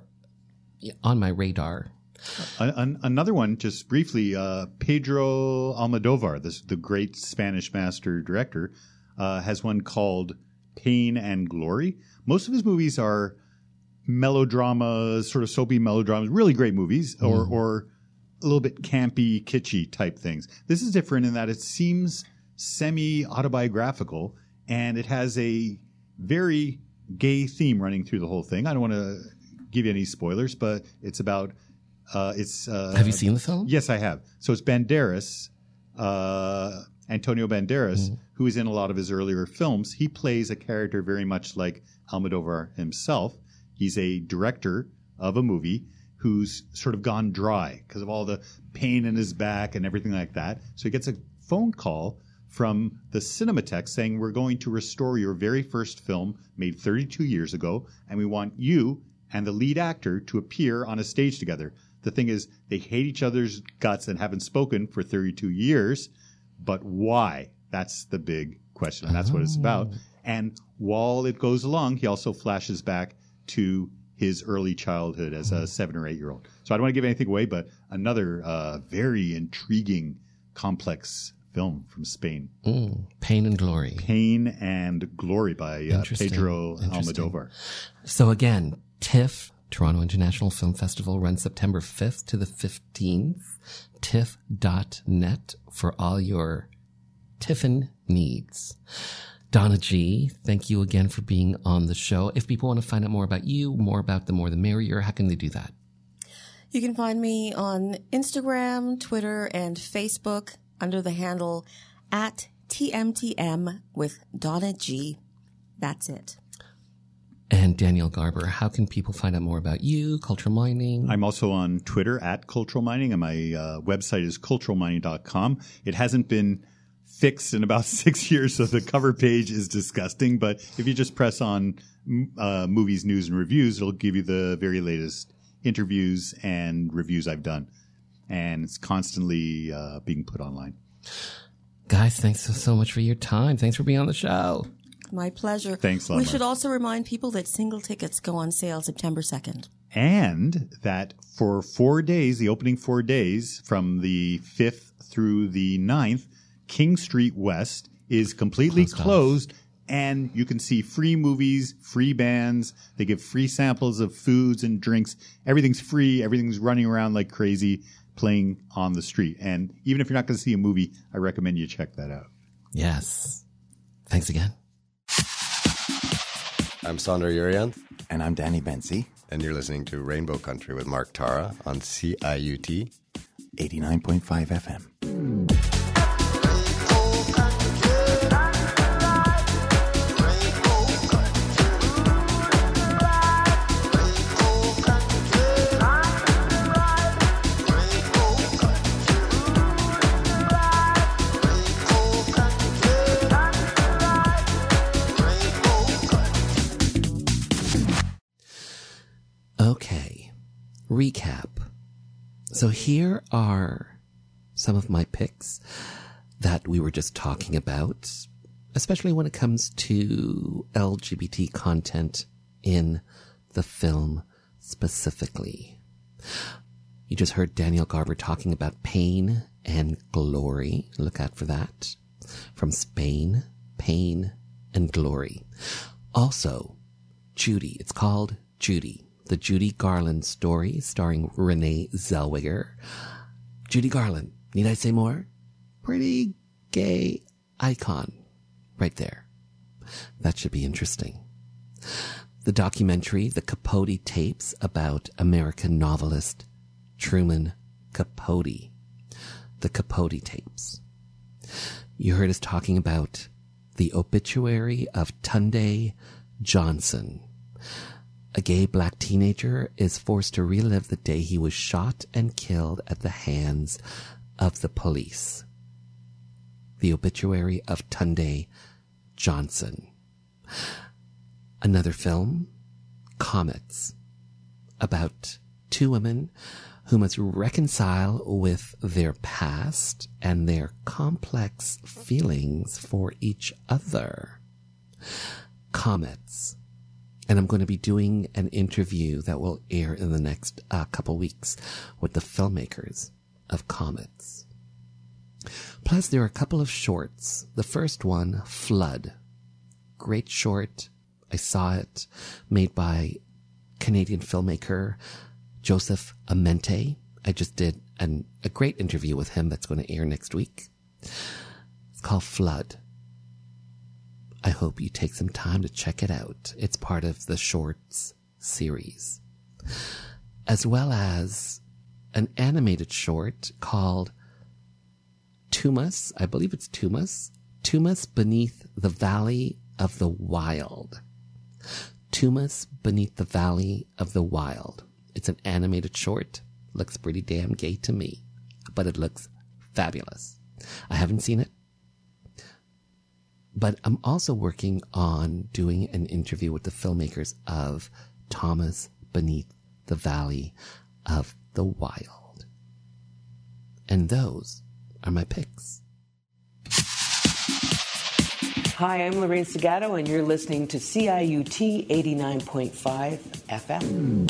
Speaker 1: on my radar.
Speaker 16: An, another one, just briefly, uh, Pedro Almodovar, this, the great Spanish master director, uh, has one called Pain and Glory. Most of his movies are melodramas, sort of soapy melodramas, really great movies, mm. or or a little bit campy, kitschy type things. This is different in that it seems semi-autobiographical, and it has a very gay theme running through the whole thing. I don't want to give you any spoilers, but it's about uh, it's. Uh,
Speaker 1: have you seen the film?
Speaker 16: Yes, I have. So it's Banderas, uh, Antonio Banderas, mm. who is in a lot of his earlier films. He plays a character very much like Almodovar himself. He's a director of a movie who's sort of gone dry because of all the pain in his back and everything like that. So he gets a phone call from the Cinematheque saying, we're going to restore your very first film made thirty-two years ago, and we want you and the lead actor to appear on a stage together. The thing is, they hate each other's guts and haven't spoken for thirty-two years, but why? That's the big question. That's oh. what it's about. And while it goes along, he also flashes back to his early childhood as a seven or eight year old. So I don't want to give anything away, but another uh, very intriguing, complex film from Spain.
Speaker 1: Mm, Pain and Glory.
Speaker 16: Pain and Glory by uh, Pedro Almodovar.
Speaker 1: So again, TIFF, Toronto International Film Festival, runs September fifth to the fifteenth. tiff dot net for all your Tiffin needs. Donna G, thank you again for being on the show. If people want to find out more about you, more about The More the Merrier, how can they do that?
Speaker 15: You can find me on Instagram, Twitter, and Facebook under the handle at T M T M with Donna G. That's it.
Speaker 1: And Daniel Garber, how can people find out more about you, Cultural Mining?
Speaker 16: I'm also on Twitter at Cultural Mining, and my uh, website is cultural mining dot com. It hasn't been fixed in about six years, so the cover page is disgusting. But if you just press on uh, movies, news, and reviews, it'll give you the very latest interviews and reviews I've done. And it's constantly uh, being put online.
Speaker 1: Guys, thanks so, so much for your time. Thanks for being on the show.
Speaker 15: My pleasure.
Speaker 16: Thanks a lot.
Speaker 15: We
Speaker 16: Mark.
Speaker 15: should also remind people that single tickets go on sale September second.
Speaker 16: And that for four days, the opening four days, from the fifth through the ninth, King Street West is completely closed, closed and you can see free movies, free bands. They give free samples of foods and drinks. Everything's free. Everything's running around like crazy, playing on the street. And even if you're not going to see a movie, I recommend you check that out.
Speaker 1: Yes. Thanks again.
Speaker 17: I'm Sandra Urian.
Speaker 18: And I'm Danny Bensi.
Speaker 17: And you're listening to Rainbow Country with Mark Tara on C I U T
Speaker 18: eighty-nine point five F M.
Speaker 1: Okay, recap. So here are some of my picks that we were just talking about especially when it comes to L G B T content in the film specifically. You just heard Daniel Garber talking about pain and glory. Look out for that. From Spain, Pain and Glory. Also, Judy. It's called Judy. The Judy Garland story starring Renee Zellweger. Judy Garland. Need I say more? Pretty gay icon right there. That should be interesting. The documentary, The Capote Tapes, about American novelist Truman Capote. The Capote Tapes. You heard us talking about the obituary of Tunde Johnson. A gay black teenager is forced to relive the day he was shot and killed at the hands of the police. The obituary of Tunde Johnson. Another film, Comets, about two women who must reconcile with their past and their complex feelings for each other. Comets. And I'm going to be doing an interview that will air in the next uh, couple weeks with the filmmakers of Comets. Plus, there are a couple of shorts. The first one, Flood. Great short. I saw it. Made by Canadian filmmaker Joseph Amente. I just did an, a great interview with him that's going to air next week. It's called Flood. I hope you take some time to check it out. It's part of the Shorts series. As well as an animated short called Tumas. I believe it's Tumas. Tumas Beneath the Valley of the Wild. Tumas Beneath the Valley of the Wild. It's an animated short. Looks pretty damn gay to me, but it looks fabulous. I haven't seen it, but I'm also working on doing an interview with the filmmakers of Tumas Beneath the Valley of the Wild. And those are my picks.
Speaker 19: Hi, I'm Lorraine Segato, and you're listening to C I U T eighty-nine point five F M.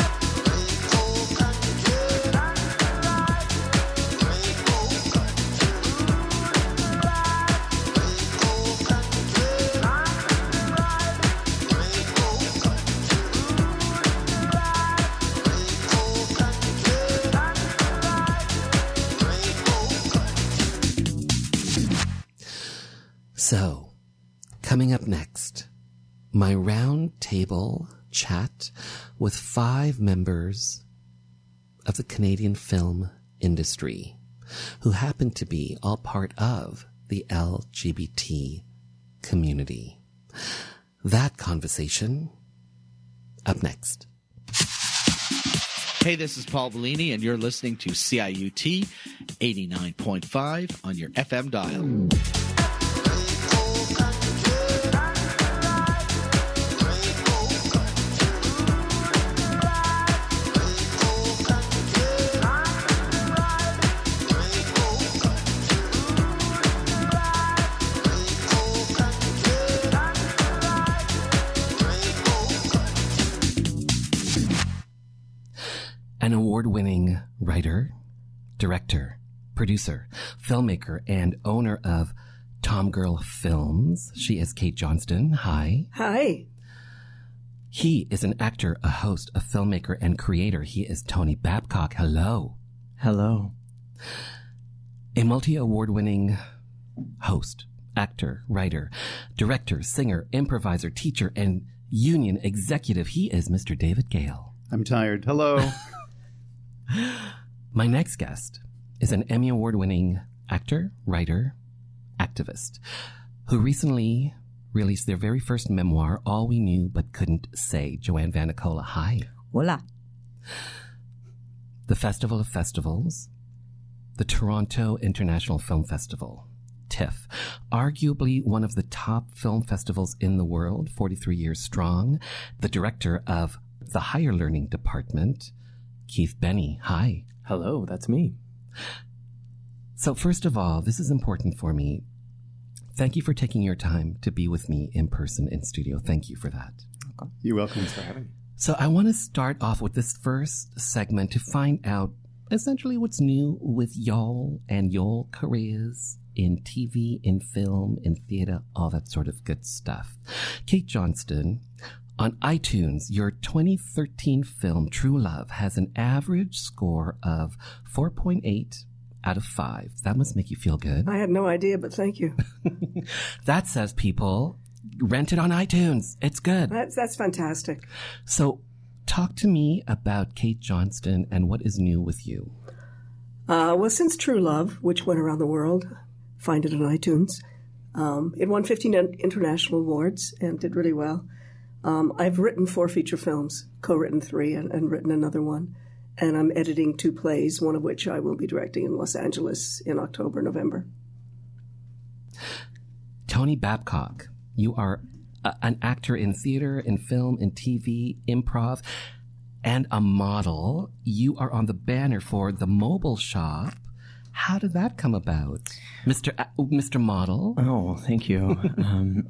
Speaker 1: So, coming up next, my round table chat with five members of the Canadian film industry who happen to be all part of the L G B T community. That conversation up next.
Speaker 20: Hey, this is Paul Bellini, and you're listening to C I U T eighty-nine point five on your F M dial.
Speaker 1: An award-winning writer, director, producer, filmmaker, and owner of Tomgirl Films. She is Kate Johnston. Hi.
Speaker 21: Hi.
Speaker 1: He is an actor, a host, a filmmaker, and creator. He is Tony Babcock. Hello.
Speaker 22: Hello.
Speaker 1: A multi-award-winning host, actor, writer, director, singer, improviser, teacher, and union executive. He is Mister David Gale.
Speaker 22: I'm tired. Hello.
Speaker 1: My next guest is an Emmy Award-winning actor, writer, activist, who recently released their very first memoir, All We Knew But Couldn't Say. Joanne Vanicola, hi.
Speaker 22: Hola.
Speaker 1: The Festival of Festivals, the Toronto International Film Festival, TIFF, arguably one of the top film festivals in the world, forty-three years strong, the director of the Higher Learning Department, Keith Benny. Hi.
Speaker 22: Hello, that's me.
Speaker 1: So first of all, this is important for me. thank you for taking your time to be with me in person in studio. Thank you for that.
Speaker 22: Okay. You're welcome. Thanks for having me.
Speaker 1: So I want to start off with this first segment to find out essentially what's new with y'all and y'all careers in T V, in film, in theater, all that sort of good stuff. Kate Johnston, on iTunes, your twenty thirteen film True Love has an average score of four point eight out of five. That must make you feel good.
Speaker 2: I had no idea, but thank you.
Speaker 1: That says, people, rent it on iTunes. It's good.
Speaker 2: That's, that's fantastic.
Speaker 1: So talk to me about Kate Johnston and what is new with you.
Speaker 2: Uh, well, since True Love, which went around the world, find it on iTunes, um, it won fifteen international awards and did really well. Um, I've written four feature films, co-written three, and, and written another one. And I'm editing two plays, one of which I will be directing in Los Angeles in October, November.
Speaker 1: Tony Babcock, you are a, an actor in theater, in film, in T V, improv, and a model. You are on the banner for The Mobile Shop. How did that come about, Mister A- Mister Model?
Speaker 22: Oh, thank you. um,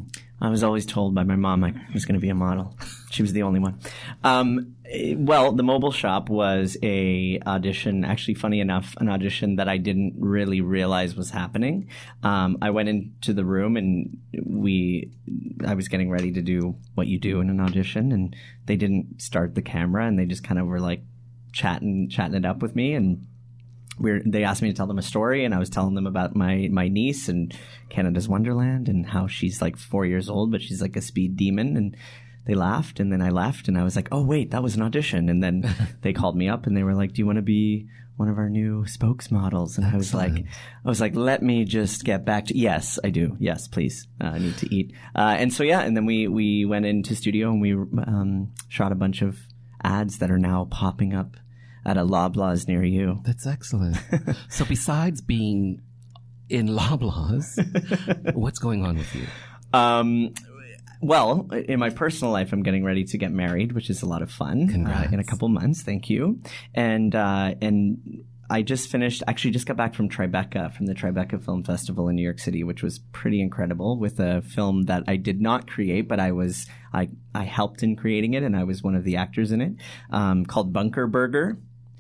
Speaker 22: I was always told by my mom I was going to be a model. She was the only one. Um, well, The Mobile Shop was a audition, actually funny enough, an audition that I didn't really realize was happening. Um, I went into the room and we, I was getting ready to do what you do in an audition, and they didn't start the camera, and they just kind of were like chatting, chatting it up with me, and We're, they asked me to tell them a story, and I was telling them about my, my niece and Canada's Wonderland and how she's like four years old, but she's like a speed demon. And they laughed, and then I left, and I was like, oh, wait, that was an audition. And then they called me up, and they were like, do you want to be one of our new spokesmodels? And I was Excellent. like, I was like, let me just get back to, yes, I do. Yes, please. Uh, I need to eat. Uh, and so, yeah, and then we, we went into studio, and we um, shot a bunch of ads that are now popping up at a Loblaws near you.
Speaker 1: That's excellent. So besides being in Loblaws, what's going on with you?
Speaker 22: Um, well, in my personal life, I'm getting ready to get married, which is a lot of fun.
Speaker 1: Congrats.
Speaker 22: Uh, in a couple months. Thank you. And, uh, and I just finished, actually just got back from Tribeca, from the Tribeca Film Festival in New York City, which was pretty incredible, with a film that I did not create, but I was, I, I helped in creating it, and I was one of the actors in it, um, called Bunker Burger.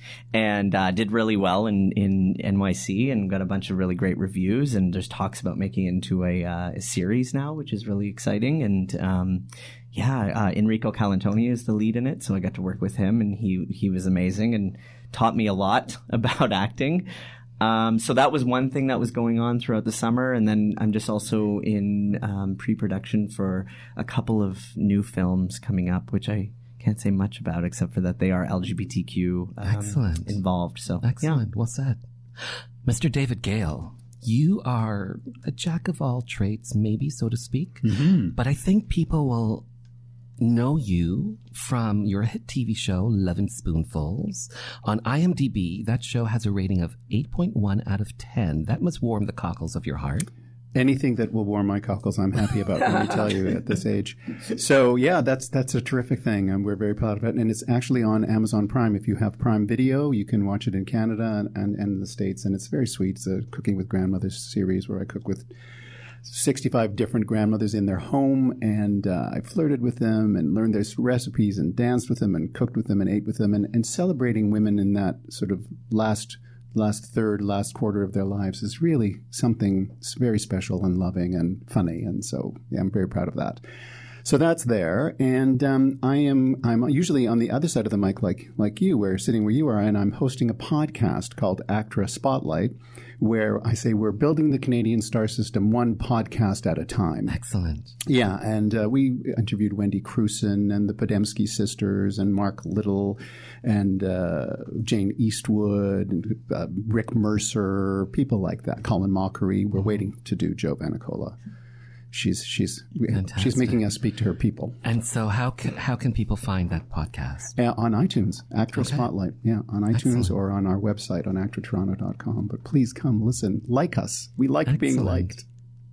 Speaker 22: And uh, did really well in, in N Y C and got a bunch of really great reviews. And there's talks about making it into a, uh, a series now, which is really exciting. And um, yeah, uh, Enrico Calantoni is the lead in it, so I got to work with him, and he he was amazing and taught me a lot about acting. Um, so that was one thing that was going on throughout the summer. And then I'm just also in um, pre-production for a couple of new films coming up, which I can't say much about, except for that they are L G B T Q um,
Speaker 1: Excellent.
Speaker 22: involved. So
Speaker 1: Excellent.
Speaker 22: Yeah.
Speaker 1: Well said. Mister David Gale, you are a jack of all trades, maybe, so to speak.
Speaker 16: Mm-hmm.
Speaker 1: But I think people will know you from your hit T V show, Lovin' Spoonfuls. On IMDb, that show has a rating of eight point one out of ten. That must warm the cockles of your heart.
Speaker 22: Anything that will warm my cockles, I'm happy about, let me tell you, at this age. So, yeah, that's that's a terrific thing, and we're very proud of it. And it's actually on Amazon Prime. If you have Prime Video, you can watch it in Canada and, and, and in the States, and it's very sweet. It's a Cooking with Grandmothers series where I cook with sixty-five different grandmothers in their home, and uh, I flirted with them and learned their recipes and danced with them and cooked with them and ate with them, and, and celebrating women in that sort of last last third, last quarter of their lives is really something very special and loving and funny. And so, yeah, I'm very proud of that. So that's there. And um, I am I'm usually on the other side of the mic like like you, where sitting where you are, and I'm hosting a podcast called Actra Spotlight, where I say we're building the Canadian star system one podcast at a time.
Speaker 1: Excellent.
Speaker 22: Yeah, and uh, we interviewed Wendy Crewson and the Podemsky sisters and Mark Little and uh, Jane Eastwood and uh, Rick Mercer, people like that, Colin Mockery. We're waiting to do Joe Vanicola. She's she's
Speaker 1: Fantastic.
Speaker 22: she's making us speak to her people.
Speaker 1: And so, how can how can people find that podcast?
Speaker 22: Uh, on iTunes, Actra
Speaker 1: Okay.
Speaker 22: Spotlight. Yeah, on iTunes
Speaker 1: Excellent.
Speaker 22: or on our website on actor toronto dot com. But please come listen, like us. We like being
Speaker 1: Excellent.
Speaker 22: liked.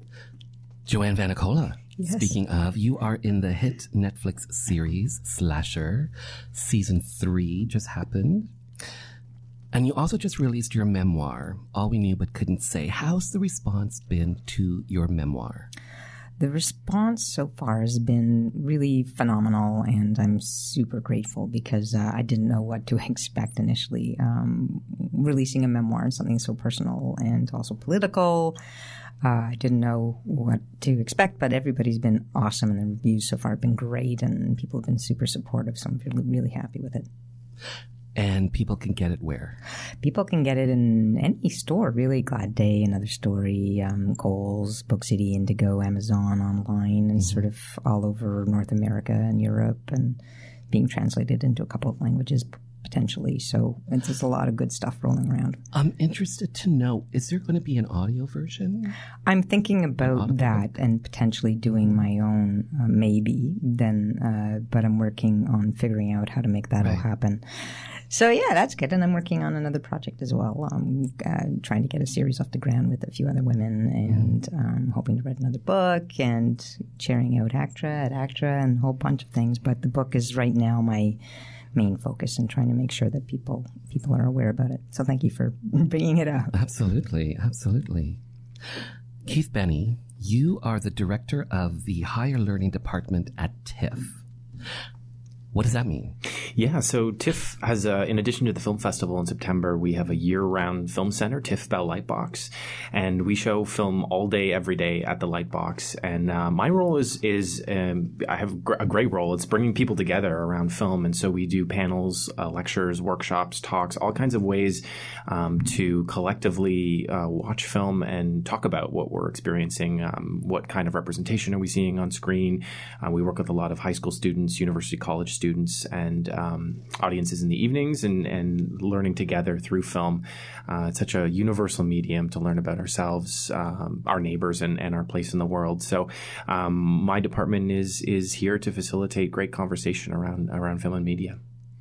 Speaker 1: Joanne Vanicola.
Speaker 2: Yes.
Speaker 1: Speaking of, you are in the hit Netflix series Slasher. Season three just happened. And you also just released your memoir, All We Knew But Couldn't Say. How's the response been to your memoir?
Speaker 3: The response so far has been really phenomenal, and I'm super grateful because uh, I didn't know what to expect initially. Um, releasing a memoir and something so personal and also political, uh, I didn't know what to expect, but everybody's been awesome, and the reviews so far have been great, and people have been super supportive, so I'm really, really happy with it.
Speaker 1: And people can get it where?
Speaker 3: People can get it in any store, really. Glad Day, Another Story, um, Kohl's, Book City, Indigo, Amazon, online, and mm-hmm. sort of all over North America and Europe, and being translated into a couple of languages potentially. So it's just a lot of good stuff rolling around.
Speaker 1: I'm interested to know, is there going to be an audio version?
Speaker 3: I'm thinking about that and potentially doing my own, uh, maybe, then, uh, but I'm working on figuring out how to make that right. all happen. So yeah, that's good. And I'm working on another project as well. I'm uh, trying to get a series off the ground with a few other women, and mm. um, hoping to write another book and cheering out ACTRA at ACTRA and a whole bunch of things. But the book is right now my main focus, and trying to make sure that people people are aware about it. So thank you for bringing it up.
Speaker 1: Absolutely, absolutely. Keith Benny, you are the director of the Higher Learning Department at TIFF. What does that mean?
Speaker 21: Yeah, so TIFF has, uh, in addition to the film festival in September, we have a year-round film center, TIFF Bell Lightbox, and we show film all day, every day at the Lightbox. And uh, my role is, is um, I have a great role. It's bringing people together around film, and so we do panels, uh, lectures, workshops, talks, all kinds of ways um, to collectively uh, watch film and talk about what we're experiencing, um, what kind of representation are we seeing on screen. Uh, we work with a lot of high school students, university, college students, and um, audiences in the evenings, and, and learning together through film. Uh, it's such a universal medium to learn about ourselves, um, our neighbors, and, and our place in the world. So um, my department is is here to facilitate great conversation around around film and media.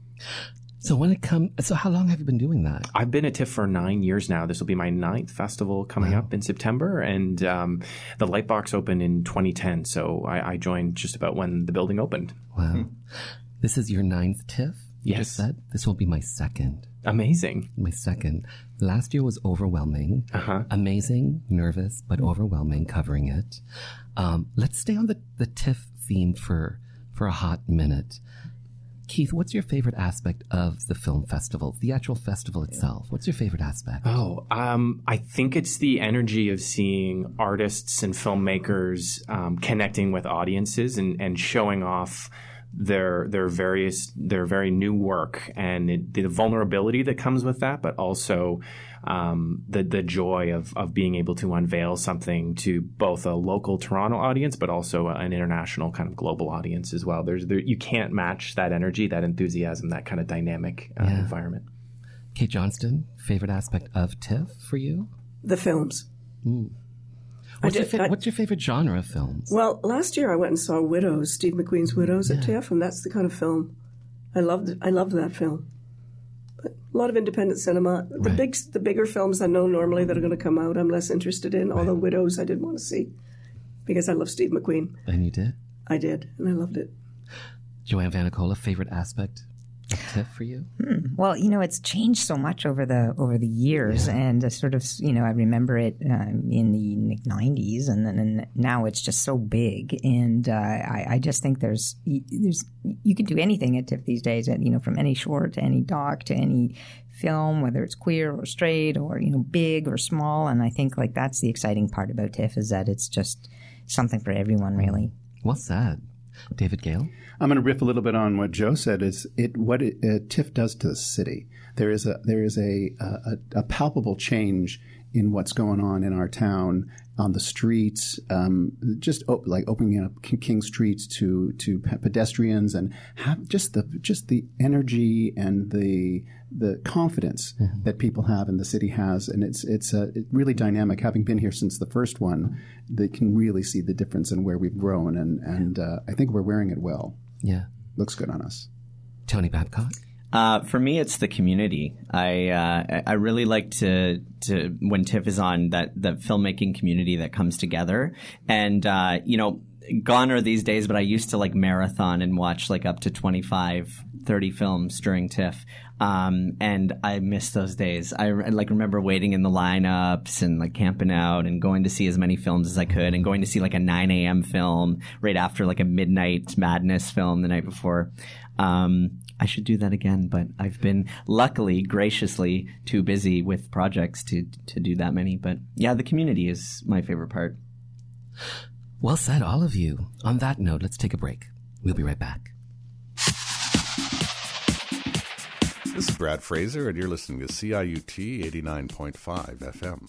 Speaker 1: So when it comes, so how long have you been doing that?
Speaker 21: I've been at TIFF for nine years now. This will be my ninth festival coming wow. up in September, and um, the Lightbox opened in twenty ten. So I, I joined just about when the building opened.
Speaker 1: Wow. Hmm. This is your ninth TIFF? You
Speaker 21: yes.
Speaker 1: just said? This will be my second.
Speaker 21: Amazing.
Speaker 1: My second. Last year was overwhelming.
Speaker 21: Uh-huh.
Speaker 1: Amazing, nervous, but overwhelming covering it. Um, let's stay on the, the TIFF theme for, for a hot minute. Keith, what's your favorite aspect of the film festival, the actual festival itself? What's your favorite aspect?
Speaker 21: Oh, um, I think it's the energy of seeing artists and filmmakers um, connecting with audiences and, and showing off their their various their very new work, and it, the vulnerability that comes with that, but also um, the the joy of of being able to unveil something to both a local Toronto audience, but also an international kind of global audience as well. There's there, you can't match that energy, that enthusiasm, that kind of dynamic uh, yeah. environment.
Speaker 1: Kate Johnston, favorite aspect of TIFF for you?
Speaker 2: The films.
Speaker 1: Mm. What's,
Speaker 2: did,
Speaker 1: your fa-
Speaker 2: I,
Speaker 1: what's your favorite genre of films?
Speaker 2: Well, last year I went and saw Widows, Steve McQueen's Widows yeah. at TIFF, and that's the kind of film I loved. I loved that film. But a lot of independent cinema. The
Speaker 1: right.
Speaker 2: big, the bigger films I know normally that are going to come out, I'm less interested in. Right. Although Widows, I did want to see because I love Steve McQueen.
Speaker 1: And you did?
Speaker 2: I did, and I loved it.
Speaker 1: Joanne Vanacola, favorite aspect of TIFF for you?
Speaker 3: Hmm. Well, you know, it's changed so much over the over the years, yeah. and uh, sort of, you know, I remember it um, in the nineties, and then and now it's just so big, and uh, I, I just think there's there's you can do anything at TIFF these days, you know, from any short to any doc to any film, whether it's queer or straight or, you know, big or small, and I think like that's the exciting part about TIFF is that it's just something for everyone, really.
Speaker 1: Well said. David Gale?
Speaker 23: I'm going to riff a little bit on what Joe said. Is it what it, uh, TIFF does to the city? There is a there is a, a a palpable change in what's going on in our town on the streets. Um, just op- like opening up King Streets to to pedestrians, and have just the just the energy and the the confidence mm-hmm. that people have and the city has, and it's it's uh, really dynamic. Having been here since the first one, they can really see the difference in where we've grown, and and uh, I think we're wearing it well.
Speaker 1: Yeah,
Speaker 23: looks good on us.
Speaker 1: Tony Babcock.
Speaker 22: Uh, for me, it's the community. I uh, I really like to to when TIFF is on, that that filmmaking community that comes together, and uh, you know. Gone are these days, but I used to like marathon and watch like up to twenty-five thirty films during TIFF. Um, and I miss those days. I like remember waiting in the lineups and like camping out and going to see as many films as I could, and going to see like a nine a.m. film right after like a Midnight Madness film the night before. Um, I should do that again, but I've been luckily, graciously too busy with projects to to do that many. But yeah, the community is my favorite part.
Speaker 1: Well said, all of you. On that note, let's take a break. We'll be right back.
Speaker 4: This is Brad Fraser, and you're listening to C I U T eighty-nine point five F M.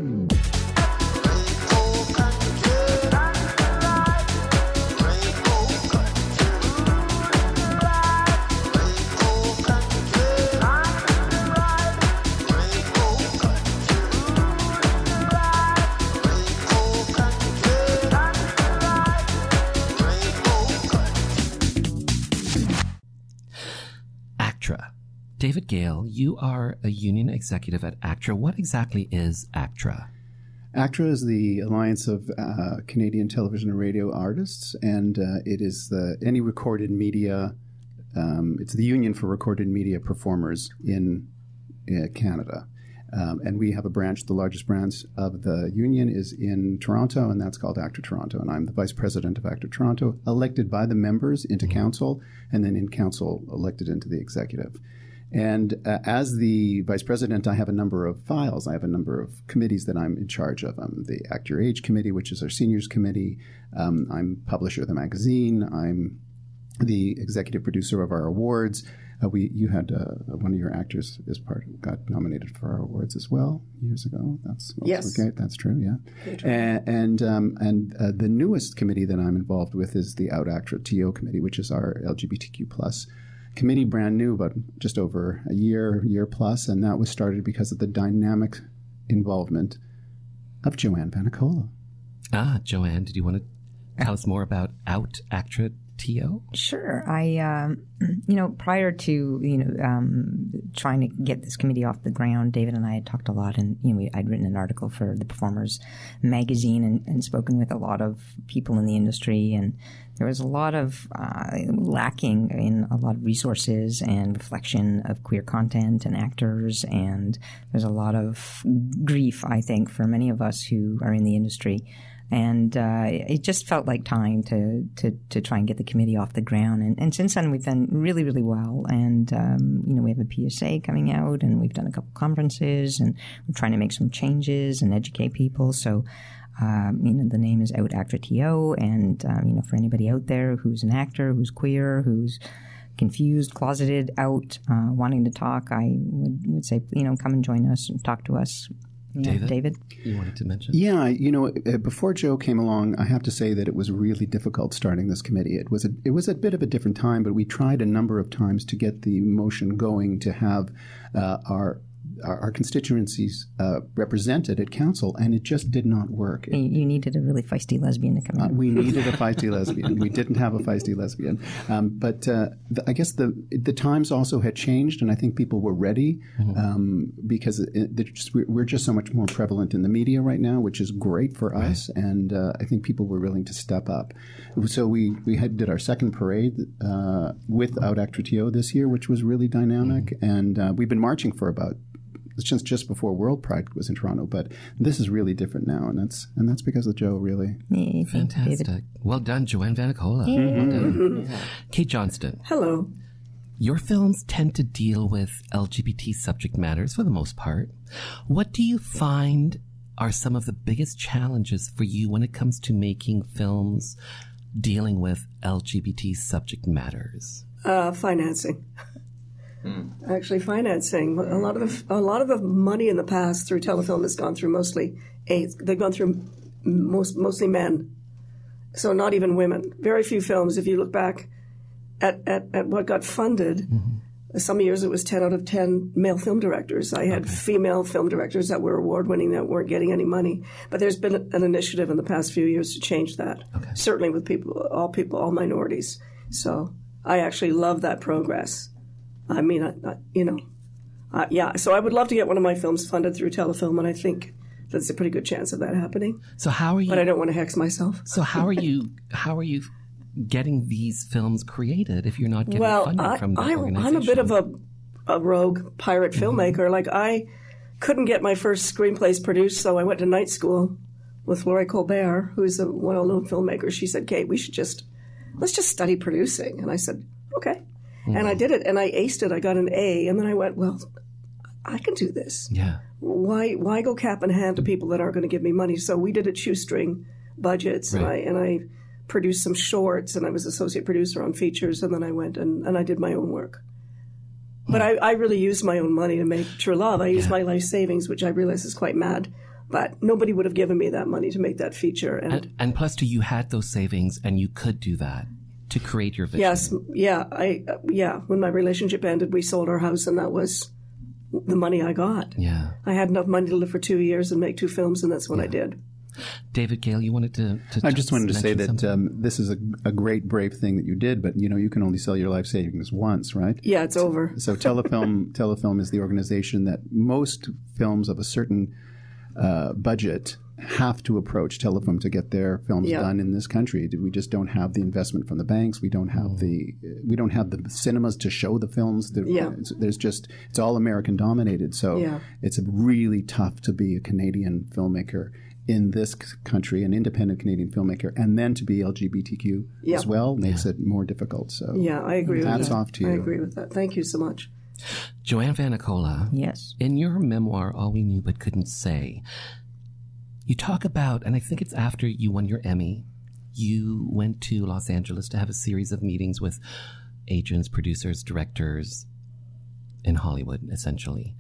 Speaker 1: ACTRA. David Gale, you are a union executive at ACTRA. What exactly is ACTRA?
Speaker 23: ACTRA is the Alliance of uh, Canadian Television and Radio Artists, and uh, it is the any recorded media. Um, it's the union for recorded media performers in uh, Canada, um, and we have a branch. The largest branch of the union is in Toronto, and that's called ACTRA Toronto. And I'm the vice president of ACTRA Toronto, elected by the members into mm-hmm. council, and then in council elected into the executive. And uh, as the vice president, I have a number of files. I have a number of committees that I'm in charge of. I'm the Act Your Age Committee, which is our seniors committee. Um, I'm publisher of the magazine. I'm the executive producer of our awards. Uh, we, you had uh, one of your actors as part got nominated for our awards as well years ago. That's
Speaker 2: yes,
Speaker 23: okay. That's true. Yeah, and and, um, and uh, the newest committee that I'm involved with is the Out ACTRA T O committee, which is our L G B T Q plus committee, brand new, but just over a year, year plus, and that was started because of the dynamic involvement of Joanne Vanicola.
Speaker 1: Ah, Joanne, did you want to tell us more about Out ACTRA T O?
Speaker 3: Sure. I, um, you know, prior to, you know, um, trying to get this committee off the ground, David and I had talked a lot, and, you know, we, I'd written an article for the Performers magazine and, and spoken with a lot of people in the industry, and there was a lot of uh, lacking in a lot of resources and reflection of queer content and actors, and there's a lot of grief, I think, for many of us who are in the industry. And uh, it just felt like time to, to, to try and get the committee off the ground. And, and since then, we've done really, really well. And, um, you know, we have a P S A coming out, and we've done a couple conferences, and we're trying to make some changes and educate people. So, um, you know, the name is Out ACTRA T O. And, um, you know, for anybody out there who's an actor, who's queer, who's confused, closeted, out, uh, wanting to talk, I would, would say, you know, come and join us and talk to us. Yeah,
Speaker 1: David,
Speaker 3: David,
Speaker 1: you wanted to mention?
Speaker 23: Yeah, you know, before Joe came along, I have to say that it was really difficult starting this committee. It was a, it was a bit of a different time, but we tried a number of times to get the motion going to have uh, our our, our constituencies uh, represented at council, and it just did not work. It,
Speaker 3: you needed a really feisty lesbian to come in.
Speaker 23: Uh, we needed a feisty lesbian. We didn't have a feisty lesbian. Um, but uh, the, I guess the the times also had changed, and I think people were ready mm-hmm. um, because it, it just, we're just so much more prevalent in the media right now, which is great for right. us, and uh, I think people were willing to step up. So we, we had, did our second parade uh, with Out ACTRA T O this year, which was really dynamic, mm-hmm. and uh, we've been marching for about Just just before World Pride was in Toronto, but this is really different now, and that's and that's because of Joe, really.
Speaker 3: Yeah,
Speaker 1: fantastic.
Speaker 3: David.
Speaker 1: Well done, Joanne Vanicola.
Speaker 3: Yeah.
Speaker 1: Well done. Yeah. Kate Johnston.
Speaker 2: Hello.
Speaker 1: Your films tend to deal with L G B T subject matters for the most part. What do you find are some of the biggest challenges for you when it comes to making films dealing with L G B T subject matters?
Speaker 2: Uh, financing. Hmm. Actually, financing. A lot of the, a lot of the money in the past through telefilm has gone through mostly AIDS. They've gone through most mostly men, so not even women. Very few films. If you look back at at, at what got funded, mm-hmm. some years it was ten out of ten male film directors. I had okay. female film directors that were award winning that weren't getting any money. But there's been an initiative in the past few years to change that. Okay. Certainly with people, all people, all minorities. So I actually love that progress. I mean, I, I, you know, uh, yeah. So I would love to get one of my films funded through telefilm, and I think that's a pretty good chance of that happening.
Speaker 1: So how are you?
Speaker 2: But I don't want to hex myself.
Speaker 1: So how are you? How are you getting these films created if you're not getting
Speaker 2: well,
Speaker 1: funding
Speaker 2: I,
Speaker 1: from the
Speaker 2: I,
Speaker 1: organization?
Speaker 2: I'm a bit of a, a rogue pirate
Speaker 1: Mm-hmm.
Speaker 2: filmmaker. Like, I couldn't get my first screenplays produced, so I went to night school with Laurie Colbert, who's a well-known filmmaker. She said, Kate, we should just, let's just study producing. And I said, okay. Mm-hmm. And I did it, and I aced it. I got an A, and then I went, well, I can do this.
Speaker 1: Yeah.
Speaker 2: Why why go cap in hand to people that aren't going to give me money? So we did it shoestring budgets,
Speaker 1: Right.
Speaker 2: and I and I produced some shorts, and I was associate producer on features, and then I went and, and I did my own work. But I, I really used my own money to make True Love. I used
Speaker 1: Yeah.
Speaker 2: my life savings, which I realize is quite mad. But nobody would have given me that money to make that feature. And,
Speaker 1: And, and plus, two, you had those savings, and you could do that to create your vision.
Speaker 2: yes, yeah, I uh, yeah. When my relationship ended, we sold our house, and that was the money I got.
Speaker 1: Yeah.
Speaker 2: I had enough money to live for two years and make two films, and that's what I did.
Speaker 1: David Gale, you wanted to, to
Speaker 23: I just wanted to say
Speaker 1: mention
Speaker 23: that um, this is a, a great, brave thing that you did, but you know you can only sell your life savings once, right?
Speaker 2: Yeah, it's over.
Speaker 23: So Telefilm, Telefilm is the organization that most films of a certain uh, budget have to approach Telefilm to get their films
Speaker 2: Yeah.
Speaker 23: done in this country. We just don't have the investment from the banks. We don't have the we don't have the cinemas to show the films. The,
Speaker 2: Yeah.
Speaker 23: There's just it's all American dominated. So
Speaker 2: Yeah.
Speaker 23: it's really tough to be a Canadian filmmaker in this c- country, an independent Canadian filmmaker, and then to be L G B T Q
Speaker 2: Yeah.
Speaker 23: as well makes it more difficult. So
Speaker 2: Yeah, I agree with that.
Speaker 23: hats off to you.
Speaker 2: I agree with that. Thank you so much.
Speaker 1: Joanne Vanicola.
Speaker 3: Yes.
Speaker 1: In your memoir, All We Knew But Couldn't Say, you talk about, and I think it's after you won your Emmy, you went to Los Angeles to have a series of meetings with agents, producers, directors in Hollywood, essentially.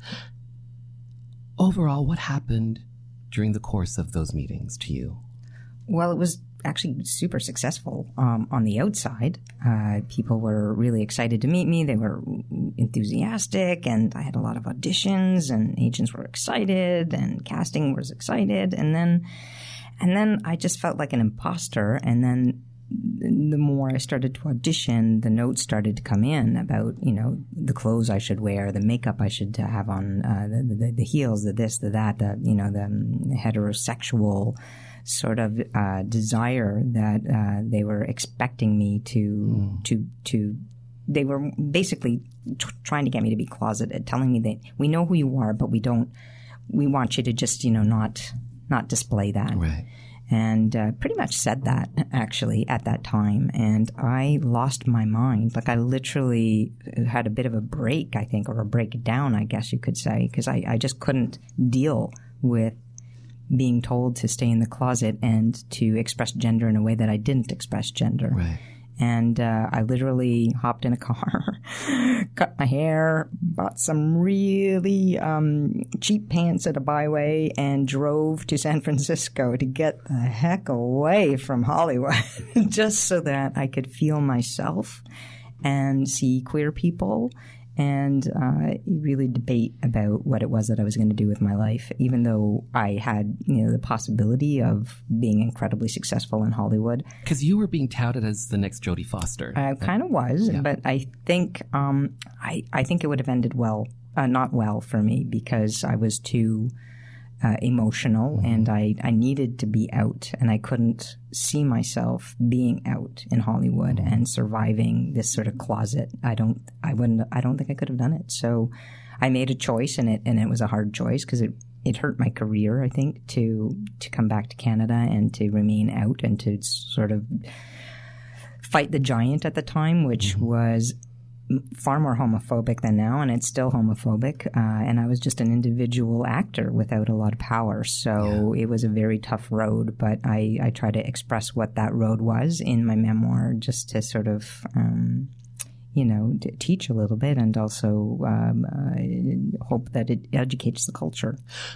Speaker 1: Overall, what happened during the course of those meetings to you?
Speaker 3: Well, it was actually super successful um, on the outside. Uh, people were really excited to meet me. They were enthusiastic, and I had a lot of auditions, and agents were excited, and casting was excited. And then, and then I just felt like an imposter. And then the more I started to audition, the notes started to come in about, you know, the clothes I should wear, the makeup I should have on, uh, the, the, the heels, the this, the that, the, you know, the um, heterosexual sort of uh, desire that uh, they were expecting me to, mm. to, to, they were basically t- trying to get me to be closeted, telling me that we know who you are, but we don't, we want you to just, you know, not, not display that.
Speaker 1: Right.
Speaker 3: And uh, pretty much said that, actually, at that time. And I lost my mind. Like, I literally had a bit of a break, I think, or a breakdown, I guess you could say, because I, I just couldn't deal with being told to stay in the closet and to express gender in a way that I didn't express gender.
Speaker 1: Right.
Speaker 3: And uh, I literally hopped in a car, cut my hair, bought some really um, cheap pants at a byway, and drove to San Francisco to get the heck away from Hollywood, just so that I could feel myself and see queer people and uh, really debate about what it was that I was going to do with my life, even though I had, you know, the possibility of being incredibly successful in Hollywood.
Speaker 1: Because you were being touted as the next Jodie Foster.
Speaker 3: I kind of was,
Speaker 1: Yeah.
Speaker 3: but I think um, I, I think it would have ended well, uh, not well for me, because I was too uh, emotional, mm-hmm. and I, I needed to be out, and I couldn't see myself being out in Hollywood mm-hmm. and surviving this sort of closet. I don't, I wouldn't, I don't think I could have done it. So I made a choice, and it, and it was a hard choice because it, it hurt my career, I think, to, to come back to Canada and to remain out and to sort of fight the giant at the time, which mm-hmm. was far more homophobic than now, and it's still homophobic. Uh, and I was just an individual actor without a lot of power. So yeah. It was a very tough road, but I, I try to express what that road was in my memoir just to sort of, um, you know, to teach a little bit and also um, uh, hope that it educates the culture.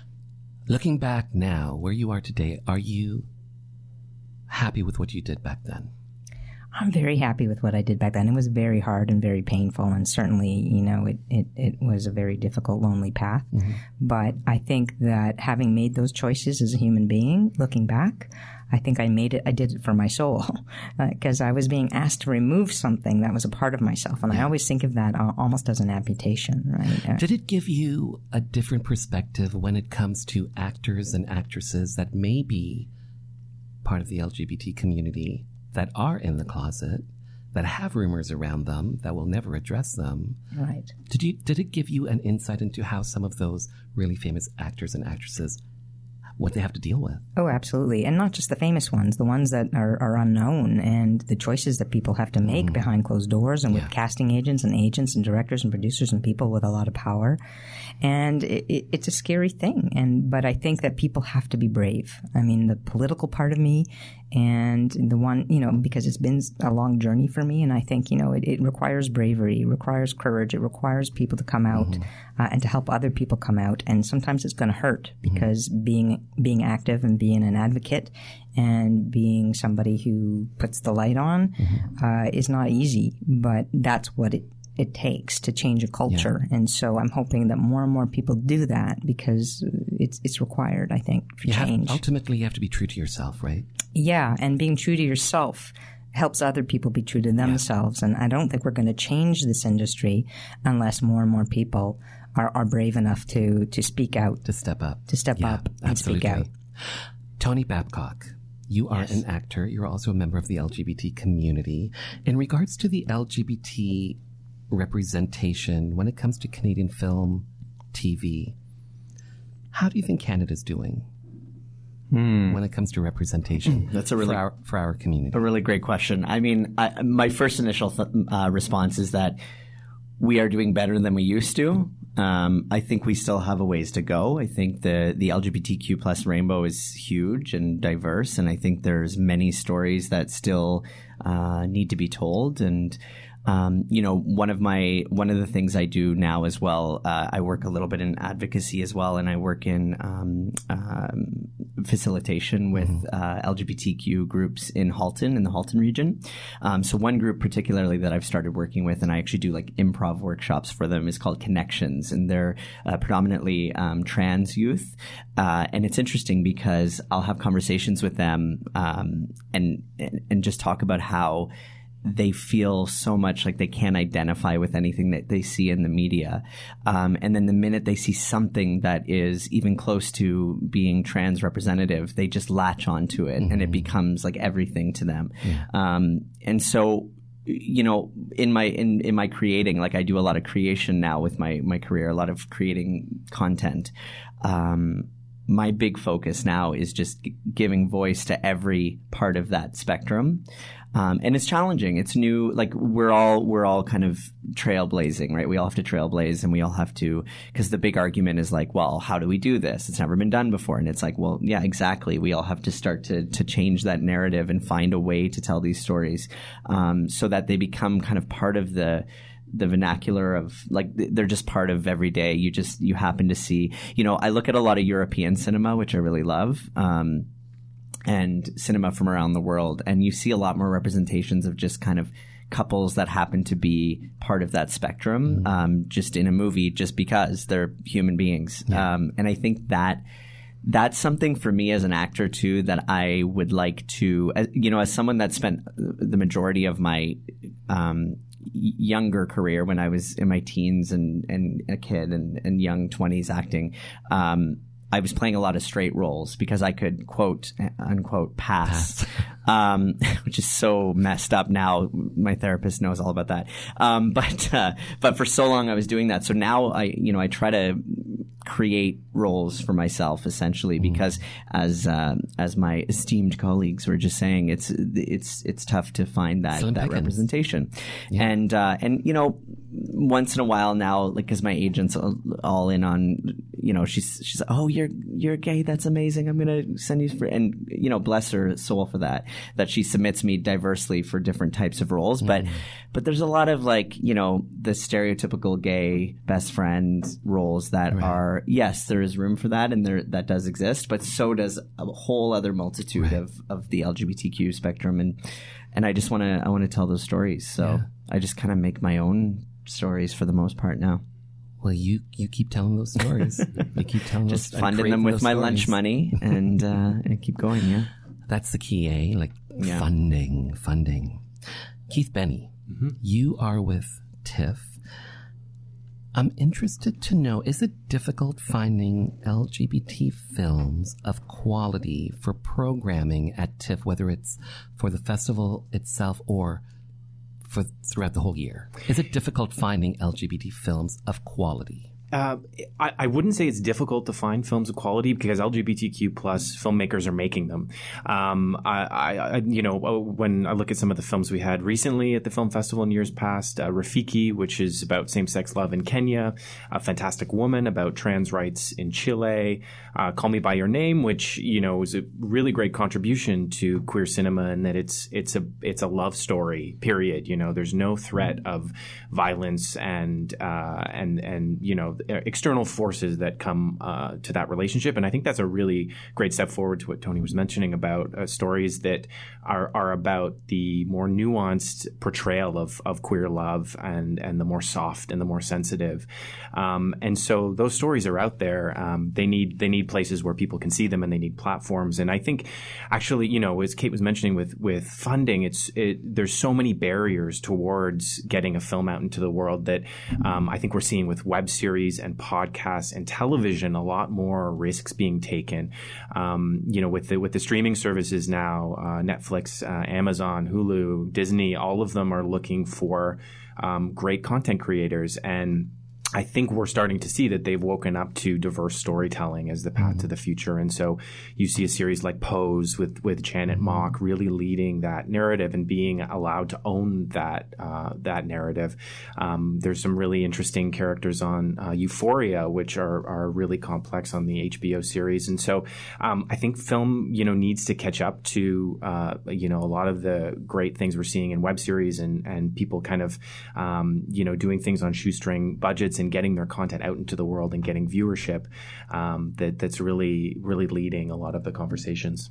Speaker 1: Looking back now, where you are today, are you happy with what you did back then?
Speaker 3: I'm very happy with what I did back then. It was very hard and very painful, and certainly, you know, it, it, it was a very difficult, lonely path. Mm-hmm. But I think that having made those choices as a human being, looking back, I think I made it, I did it for my soul, because uh, I was being asked to remove something that was a part of myself. And yeah. I always think of that uh, almost as an amputation, right? Uh,
Speaker 1: did it give you a different perspective when it comes to actors and actresses that may be part of the L G B T community that are in the closet, that have rumors around them, that will never address them.
Speaker 3: Right.
Speaker 1: Did you? Did it give you an insight into how some of those really famous actors and actresses, what they have to deal with?
Speaker 3: Oh, absolutely. And not just the famous ones, the ones that are, are unknown, and the choices that people have to make mm. behind closed doors, and with yeah. casting agents and agents and directors and producers and people with a lot of power. And it, it, it's a scary thing. And but I think that people have to be brave. I mean, the political part of me and the one, you know, because it's been a long journey for me, and I think, you know, it, it requires bravery, it requires courage, it requires people to come out mm-hmm. uh, and to help other people come out. And sometimes it's going to hurt because mm-hmm. being being active and being an advocate and being somebody who puts the light on mm-hmm. uh, is not easy, but that's what it it takes to change a culture. Yeah. And so I'm hoping that more and more people do that, because it's it's required, I think, for
Speaker 1: you
Speaker 3: change.
Speaker 1: Have, ultimately, you have to be true to yourself, right?
Speaker 3: Yeah, and being true to yourself helps other people be true to themselves. Yeah. And I don't think we're going to change this industry unless more and more people are, are brave enough to, to speak out.
Speaker 1: To step up.
Speaker 3: To step
Speaker 1: yeah,
Speaker 3: up and
Speaker 1: absolutely.
Speaker 3: speak out.
Speaker 1: Tony Babcock, you are yes. an actor. You're also a member of the L G B T community. In regards to the L G B T representation when it comes to Canadian film, T V, how do you think Canada's doing hmm. when it comes to representation?
Speaker 22: That's a really
Speaker 1: for our, for our community.
Speaker 22: A really great question. I mean, I, my first initial th- uh, response is that we are doing better than we used to. Um, I think we still have a ways to go. I think the the L G B T Q plus rainbow is huge and diverse, and I think there's many stories that still uh, need to be told. And Um, you know, one of my one of the things I do now as well, uh, I work a little bit in advocacy as well, and I work in um, um, facilitation with uh, L G B T Q groups in Halton, in the Halton region. Um, so one group particularly that I've started working with, and I actually do like improv workshops for them, is called Connections, and they're uh, predominantly um, trans youth. Uh, and it's interesting because I'll have conversations with them um, and, and and just talk about how they feel so much like they can't identify with anything that they see in the media. Um, and then the minute they see something that is even close to being trans representative, they just latch onto it mm-hmm. and it becomes like everything to them. Yeah. Um, and so, you know, in my, in, in my creating, like I do a lot of creation now with my, my career, a lot of creating content. Um, my big focus now is just g- giving voice to every part of that spectrum. Um, and it's challenging. It's new. Like we're all, we're all kind of trailblazing, right? We all have to trailblaze, and we all have to, because the big argument is like, well, how do we do this? It's never been done before. And it's like, well, yeah, exactly. We all have to start to, to change that narrative and find a way to tell these stories, um, so that they become kind of part of the, the vernacular of, like, they're just part of every day. You just, you happen to see, you know, I look at a lot of European cinema, which I really love. Um, and cinema from around the world. And you see a lot more representations of just kind of couples that happen to be part of that spectrum, mm-hmm. um, just in a movie, just because they're human beings. Yeah. Um, and I think that that's something for me as an actor too, that I would like to, you know, as someone that spent the majority of my, um, younger career when I was in my teens and, and a kid and, and young twenties acting, um, I was playing a lot of straight roles because I could, quote, unquote, pass, um, which is so messed up now. My therapist knows all about that. Um, but, uh, but for so long I was doing that. So now I, you know, I try to create roles for myself essentially, because as, um, as my esteemed colleagues were just saying, it's, it's, it's tough to find that, Slim that Pickens. representation. Yeah. And, uh, and, you know, once in a while now, like, cause my agent's all in on, you know, she's, she's like, oh, you're, you're gay. That's amazing. I'm going to send you for, and, you know, bless her soul for that, that she submits me diversely for different types of roles. Mm. But, but there's a lot of, like, you know, the stereotypical gay best friend roles that right. are, yes, there is room for that, and there, that does exist, but so does a whole other multitude right. of, of the L G B T Q spectrum. And, and I just want to, I want to tell those stories. So yeah. I just kind of make my own stories for the most part now.
Speaker 1: Well, you you keep telling those stories. You keep telling
Speaker 22: just
Speaker 1: those,
Speaker 22: funding them with my
Speaker 1: stories.
Speaker 22: lunch money, and uh, and keep going. Yeah,
Speaker 1: that's the key, eh? Like
Speaker 22: yeah.
Speaker 1: funding, funding. Keith Benny, mm-hmm. you are with TIFF. I'm interested to know, is it difficult finding L G B T films of quality for programming at TIFF, whether it's for the festival itself or for throughout the whole year? Is it difficult finding L G B T films of quality?
Speaker 21: Uh, I, I wouldn't say it's difficult to find films of quality because L G B T Q plus filmmakers are making them. Um, I, I, you know, when I look at some of the films we had recently at the film festival in years past, uh, Rafiki, which is about same-sex love in Kenya, A Fantastic Woman about trans rights in Chile, uh, Call Me by Your Name, which, you know, is a really great contribution to queer cinema in that it's it's a it's a love story. Period. You know, there's no threat of violence and uh, and and you know. external forces that come uh, to that relationship. And I think that's a really great step forward to what Tony was mentioning about uh, stories that are, are about the more nuanced portrayal of, of queer love and, and the more soft and the more sensitive. Um, and so those stories are out there. Um, they need they need places where people can see them, and they need platforms. And I think actually, you know, as Kate was mentioning with, with funding, it's it, there's so many barriers towards getting a film out into the world that um, I think we're seeing with web series and podcasts and television, a lot more risks being taken. Um, you know, with the with the streaming services now, uh, Netflix, uh, Amazon, Hulu, Disney, all of them are looking for um, great content creators. And I think we're starting to see that they've woken up to diverse storytelling as the path mm-hmm. to the future. And so you see a series like Pose with, with Janet Mock really leading that narrative and being allowed to own that uh, that narrative. Um, there's some really interesting characters on uh, Euphoria, which are, are really complex on the H B O series. And so um, I think film, you know, needs to catch up to, uh, you know, a lot of the great things we're seeing in web series and, and people kind of, um, you know, doing things on shoestring budgets and getting their content out into the world and getting viewership um, that that's really, really leading a lot of the conversations.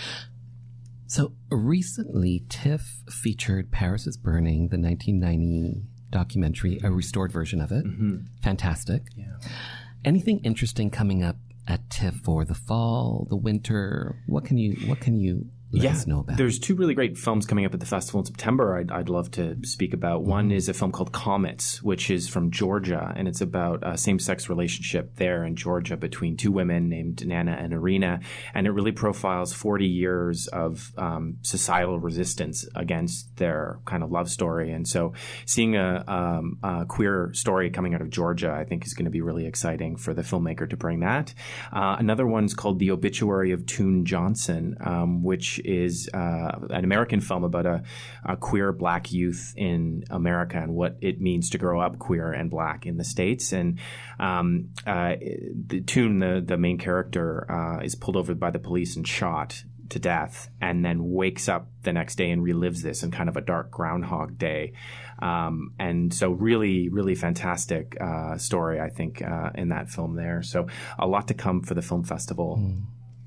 Speaker 1: So recently, TIFF featured Paris is Burning, the nineteen ninety documentary, a restored version of it. Mm-hmm. Fantastic. Yeah. Anything interesting coming up at TIFF for the fall, the winter? What can you, what can you let
Speaker 21: yeah,
Speaker 1: us know about?
Speaker 21: There's two really great films coming up at the festival in September I'd, I'd love to speak about. One mm-hmm. is a film called Comets, which is from Georgia, and it's about a same-sex relationship there in Georgia between two women named Nana and Irina, and it really profiles forty years of um, societal resistance against their kind of love story. And so seeing a, um, a queer story coming out of Georgia, I think is going to be really exciting for the filmmaker to bring that. Uh, another one's called The Obituary of Toon Johnson, um, which is uh, an American film about a, a queer black youth in America and what it means to grow up queer and black in the States. And um, uh, the Toon, the, the main character, uh, is pulled over by the police and shot to death, and then wakes up the next day and relives this in kind of a dark Groundhog Day. Um, and so really, really fantastic uh, story, I think, uh, in that film there. So a lot to come for the film festival.
Speaker 1: Mm.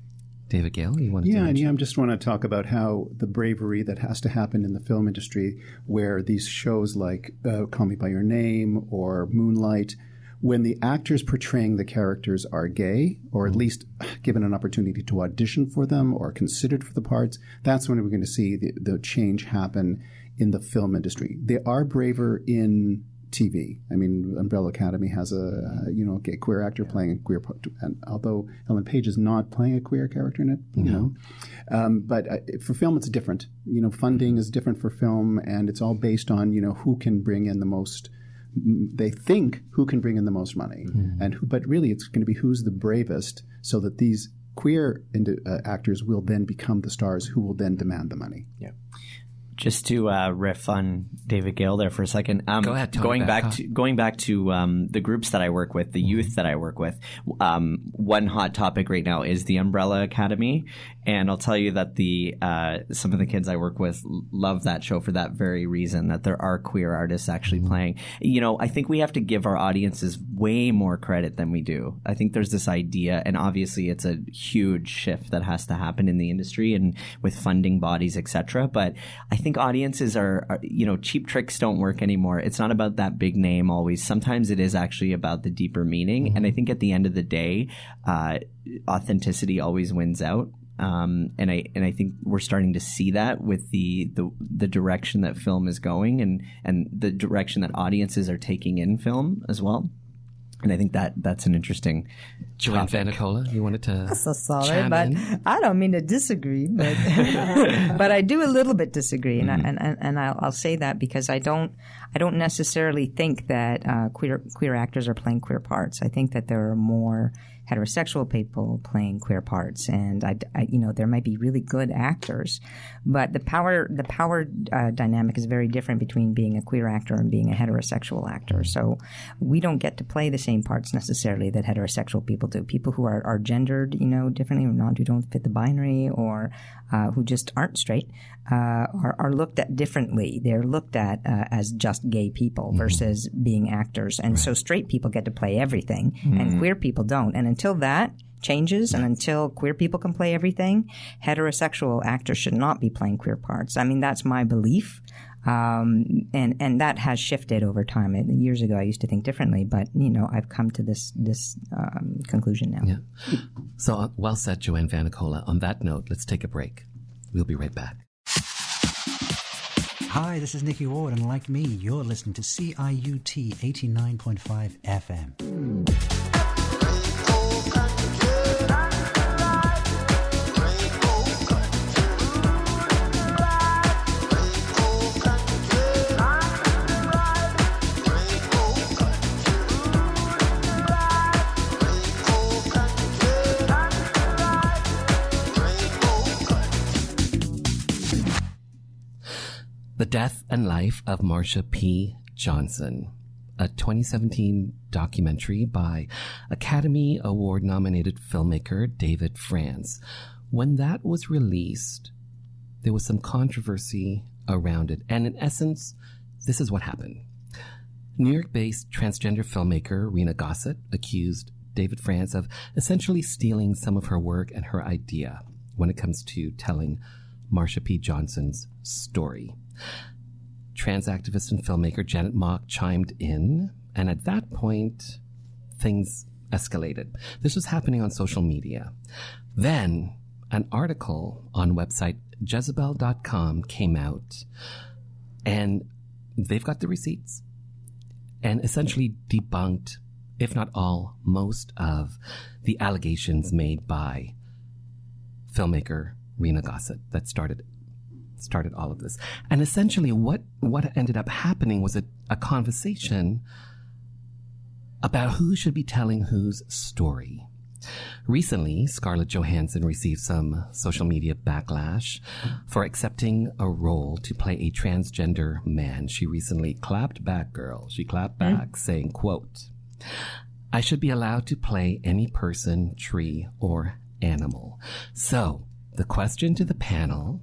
Speaker 1: David Gale, you want to
Speaker 23: yeah, and yeah, I just want to talk about how the bravery that has to happen in the film industry, where these shows like uh, Call Me by Your Name or Moonlight, when the actors portraying the characters are gay, or at least given an opportunity to audition for them or considered for the parts, that's when we're going to see the, the change happen in the film industry. They are braver in T V. I mean, Umbrella Academy has a, a you know gay queer actor playing a queer part, and although Ellen Page is not playing a queer character in it, you
Speaker 1: no.
Speaker 23: know, um, but uh, for film it's different. You know, funding is different for film, and it's all based on you know who can bring in the most. They think who can bring in the most money, mm-hmm. and who, but really it's going to be who's the bravest, so that these queer uh, actors will then become the stars who will then demand the money.
Speaker 21: Yeah.
Speaker 22: Just to uh, riff on David Gale there for a second. Um,
Speaker 1: Go ahead. Tell
Speaker 22: going
Speaker 1: back,
Speaker 22: back to going back to um, the groups that I work with, the youth that I work with. Um, one hot topic right now is the Umbrella Academy, and I'll tell you that the uh, some of the kids I work with love that show for that very reason. That there are queer artists actually mm-hmm. playing. You know, I think we have to give our audiences way more credit than we do. I think there's this idea, and obviously it's a huge shift that has to happen in the industry and with funding bodies, et cetera. But I think audiences are, are, you know, cheap tricks don't work anymore. It's not about that big name always. Sometimes it is actually about the deeper meaning. Mm-hmm. And I think at the end of the day, uh, authenticity always wins out. Um, and I and I think we're starting to see that with the, the the direction that film is going and and the direction that audiences are taking in film as well. And I think that that's an interesting
Speaker 1: Joanne
Speaker 22: topic.
Speaker 1: Vanicola, you wanted to
Speaker 3: So sorry,
Speaker 1: chime
Speaker 3: but
Speaker 1: in?
Speaker 3: I don't mean to disagree, but but I do a little bit disagree, and
Speaker 1: Mm-hmm.
Speaker 3: I, and and I'll, I'll say that because I don't I don't necessarily think that uh, queer queer actors are playing queer parts. I think that there are more heterosexual people playing queer parts, and I, I you know there might be really good actors, but the power the power uh, dynamic is very different between being a queer actor and being a heterosexual actor. So we don't get to play the same parts necessarily that heterosexual people do. People who are, are gendered, you know, differently, or not, who don't fit the binary, or uh, who just aren't straight, uh, are, are looked at differently. They're looked at uh, as just gay people mm-hmm. versus being actors, and right. so straight people get to play everything, mm-hmm. and queer people don't. And until that changes, and until queer people can play everything, heterosexual actors should not be playing queer parts. I mean, that's my belief. Um, and, and that has shifted over time. Years ago, I used to think differently, but, you know, I've come to this, this, um, conclusion now.
Speaker 1: Yeah. So, uh, well said, Joanne Vanicola. On that note, let's take a break. We'll be right back.
Speaker 6: Hi, this is Nicky Ward, and like me, you're listening to C I U T eighty-nine point five F M.
Speaker 1: The Death and Life of Marsha P. Johnson, a twenty seventeen documentary by Academy Award-nominated filmmaker David France. When that was released, there was some controversy around it, and in essence, this is what happened. New York-based transgender filmmaker Rena Gossett accused David France of essentially stealing some of her work and her idea when it comes to telling Marsha P. Johnson's story. Trans activist and filmmaker Janet Mock chimed in, and at that point, things escalated. This was happening on social media. Then, an article on website Jezebel dot com came out, and they've got the receipts, and essentially debunked, if not all, most of the allegations made by filmmaker Rena Gossett that started started all of this. And essentially what, what ended up happening was a, a conversation about who should be telling whose story. Recently, Scarlett Johansson received some social media backlash for accepting a role to play a transgender man. She recently clapped back, girl. She clapped back mm. saying, quote, "I should be allowed to play any person, tree, or animal." So the question to the panel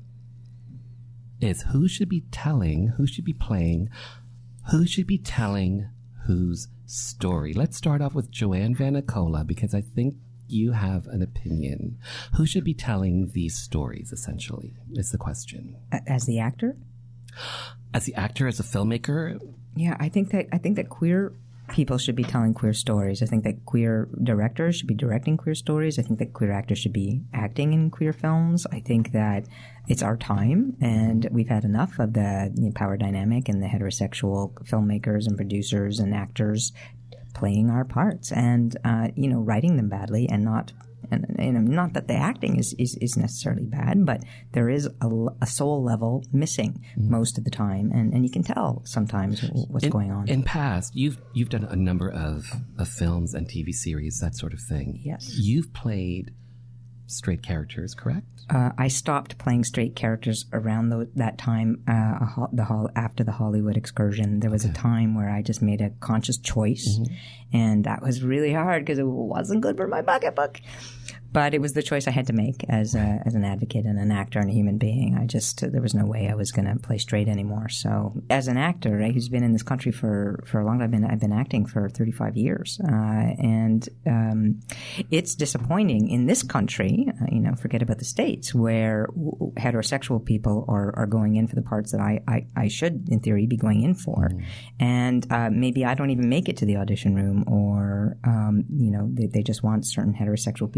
Speaker 1: is who should be telling, who should be playing, who should be telling whose story? Let's start off with Joanne Vanicola, because I think you have an opinion. Who should be telling these stories, essentially, is the question.
Speaker 3: As the actor?
Speaker 1: As the actor, as a filmmaker?
Speaker 3: Yeah, I think that I think that queer people should be telling queer stories. I think that queer directors should be directing queer stories. I think that queer actors should be acting in queer films. I think that it's our time, and we've had enough of the you know, power dynamic and the heterosexual filmmakers and producers and actors playing our parts and, uh, you know, writing them badly and not... And, and not that the acting is, is, is necessarily bad, but there is a, a soul level missing mm. most of the time, and, and you can tell sometimes what's
Speaker 1: in,
Speaker 3: going on.
Speaker 1: In past, you've you've done a number of, of films and T V series, that sort of thing.
Speaker 3: Yes.
Speaker 1: You've played straight characters, correct?
Speaker 3: Uh, I stopped playing straight characters around the, that time, uh, the hall, after the Hollywood excursion. There was okay. a time where I just made a conscious choice, mm-hmm. and that was really hard because it wasn't good for my pocketbook. But it was the choice I had to make as a, as an advocate and an actor and a human being. I just, there was no way I was going to play straight anymore. So as an actor, right, who's been in this country for, for a long time, I've been, I've been acting for thirty-five years. Uh, and, um, it's disappointing in this country, uh, you know, forget about the States, where w- heterosexual people are, are going in for the parts that I, I, I should, in theory, be going in for. Mm. And, uh, maybe I don't even make it to the audition room, or, um, you know, they, they just want certain heterosexual people or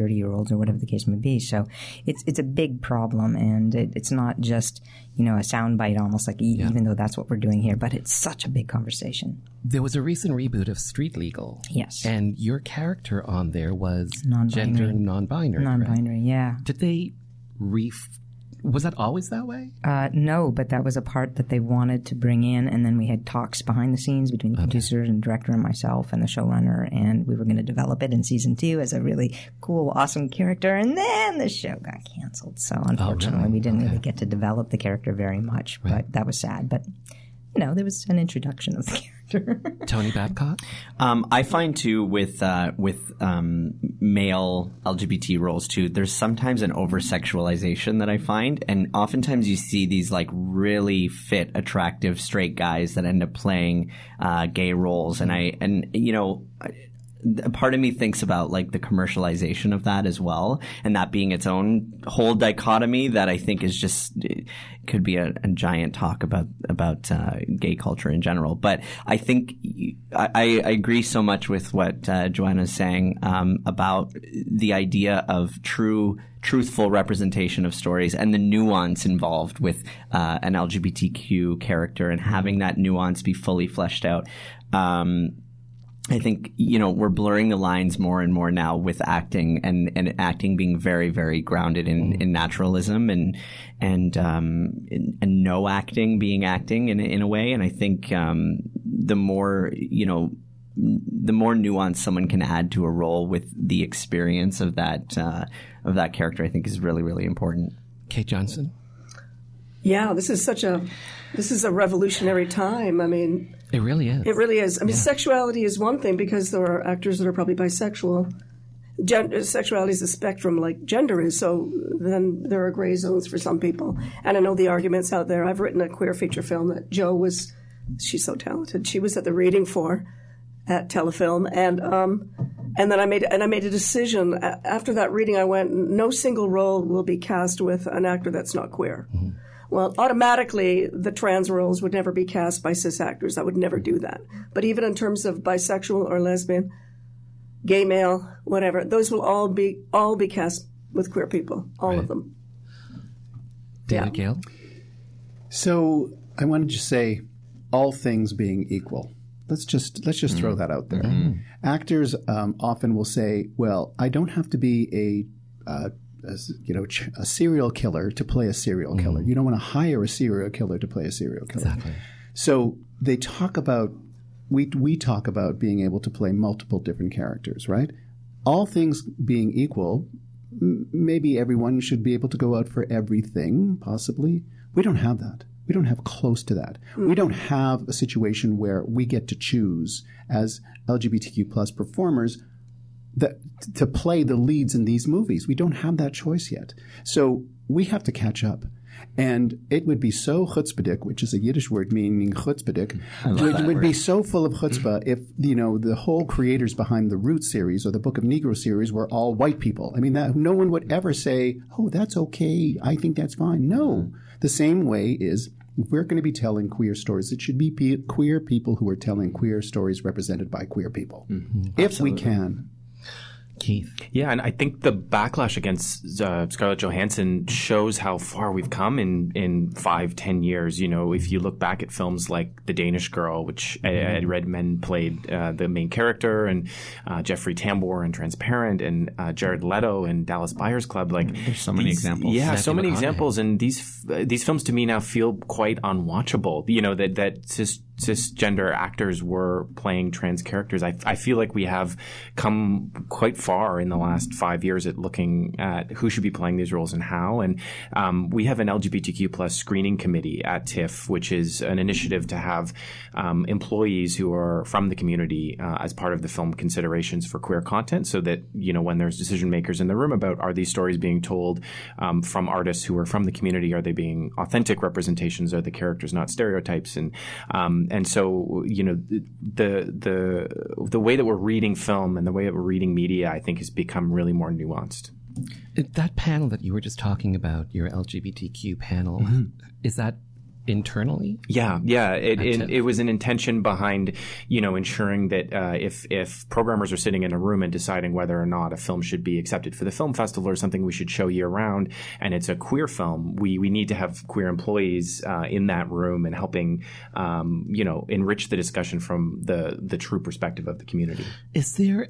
Speaker 3: thirty-year-olds or whatever the case may be. So it's it's a big problem, and it, it's not just, you know, a soundbite almost like e- yeah. even though that's what we're doing here, but it's such a big conversation.
Speaker 1: There was a recent reboot of Street Legal.
Speaker 3: Yes.
Speaker 1: And your character on there was
Speaker 3: non-binary.
Speaker 1: gender non-binary.
Speaker 3: Non-binary,
Speaker 1: right?
Speaker 3: yeah.
Speaker 1: Did they ref... Was that always that way?
Speaker 3: Uh, no, but that was a part that they wanted to bring in, and then we had talks behind the scenes between the okay. producers and director and myself and the showrunner, and we were going to develop it in season two as a really cool, awesome character, and then the show got canceled. So unfortunately, oh, really? we didn't okay. really get to develop the character very much, right. but that was sad. But you know, there was an introduction of the character.
Speaker 1: Tony Babcock?
Speaker 22: Um, I find, too, with uh, with um, male L G B T roles, too, there's sometimes an over-sexualization that I find. And oftentimes you see these, like, really fit, attractive, straight guys that end up playing uh, gay roles. And, I and you know... a part of me thinks about like the commercialization of that as well, and that being its own whole dichotomy that I think is just could be a, a giant talk about about uh, gay culture in general. But I think I, I agree so much with what uh, Joanna's saying um, about the idea of true. truthful representation of stories and the nuance involved with uh, an L G B T Q character and having that nuance be fully fleshed out. Um, I think, you know, we're blurring the lines more and more now with acting and, and acting being very, very grounded in, in naturalism and and um, in, and no acting being acting in, in a way. And I think um, the more, you know, the more nuance someone can add to a role with the experience of that uh, of that character, I think is really, really important.
Speaker 1: Kate Johnson?
Speaker 2: Yeah, this is such a this is a revolutionary time. I mean,
Speaker 1: it really is.
Speaker 2: It really is. I mean,
Speaker 1: yeah.
Speaker 2: sexuality is one thing because there are actors that are probably bisexual. Gender, sexuality is a spectrum like gender is, so then there are gray zones for some people. And I know the arguments out there. I've written a queer feature film that Jo was, she's so talented. She was at the reading for at Telefilm, and um, and then I made and I made a decision after that reading. I went, no single role will be cast with an actor that's not queer. Mm-hmm. Well, automatically, the trans roles would never be cast by cis actors. I would never do that. But even in terms of bisexual or lesbian, gay male, whatever, those will all be all be cast with queer people, all right. of them.
Speaker 1: David
Speaker 2: yeah.
Speaker 1: Gale?
Speaker 23: So I wanted to say, all things being equal. Let's just let's just mm. throw that out there. Mm. Actors um, often will say, "Well, I don't have to be a, uh, a you know ch- a serial killer to play a serial mm. killer. You don't want to hire a serial killer to play a serial killer."
Speaker 1: Exactly.
Speaker 23: So they talk about we we talk about being able to play multiple different characters, right? All things being equal, m- maybe everyone should be able to go out for everything. Possibly, we don't have that. We don't have close to that. Mm-hmm. We don't have a situation where we get to choose as L G B T Q plus performers that, to play the leads in these movies. We don't have that choice yet. So we have to catch up. And it would be so chutzpahdik, which is a Yiddish word meaning chutzpahdik, it would be so full of chutzpah if, you know, the whole creators behind the Root series or the Book of Negro series were all white people. I mean, that no one would ever say, oh, that's okay, I think that's fine. No. The same way is if we're going to be telling queer stories, it should be pe- queer people who are telling queer stories represented by queer people. Mm-hmm. If Absolutely. we can.
Speaker 1: Keith.
Speaker 21: Yeah, and I think the backlash against uh, Scarlett Johansson shows how far we've come in, in five, ten years. You know, if you look back at films like The Danish Girl, which mm-hmm. Ed Redmayne played uh, the main character, and uh, Jeffrey Tambor in Transparent, and uh, Jared Leto in Dallas Buyers Club. Like,
Speaker 22: there's so many
Speaker 21: these,
Speaker 22: examples.
Speaker 21: Yeah,
Speaker 22: Matthew
Speaker 21: so many
Speaker 22: McConaughey.
Speaker 21: examples, and these uh, these films to me now feel quite unwatchable. You know, that that cis, cisgender actors were playing trans characters. I, I feel like we have come quite far in the last five years at looking at who should be playing these roles and how. And um, we have an L G B T Q plus screening committee at TIFF, which is an initiative to have um, employees who are from the community uh, as part of the film considerations for queer content, so that, you know, when there's decision makers in the room about are these stories being told um, from artists who are from the community, are they being authentic representations, are the characters not stereotypes, and um, and so, you know, the the the way that we're reading film and the way that we're reading media, I think, has become really more nuanced.
Speaker 1: That panel that you were just talking about, your L G B T Q panel, mm-hmm. is that internally?
Speaker 21: Yeah, yeah. It, it,
Speaker 1: TIFF.
Speaker 21: it was an intention behind, you know, ensuring that uh, if if programmers are sitting in a room and deciding whether or not a film should be accepted for the film festival or something we should show year round, and it's a queer film, we we need to have queer employees uh, in that room and helping, um, you know, enrich the discussion from the the true perspective of the community.
Speaker 1: Is there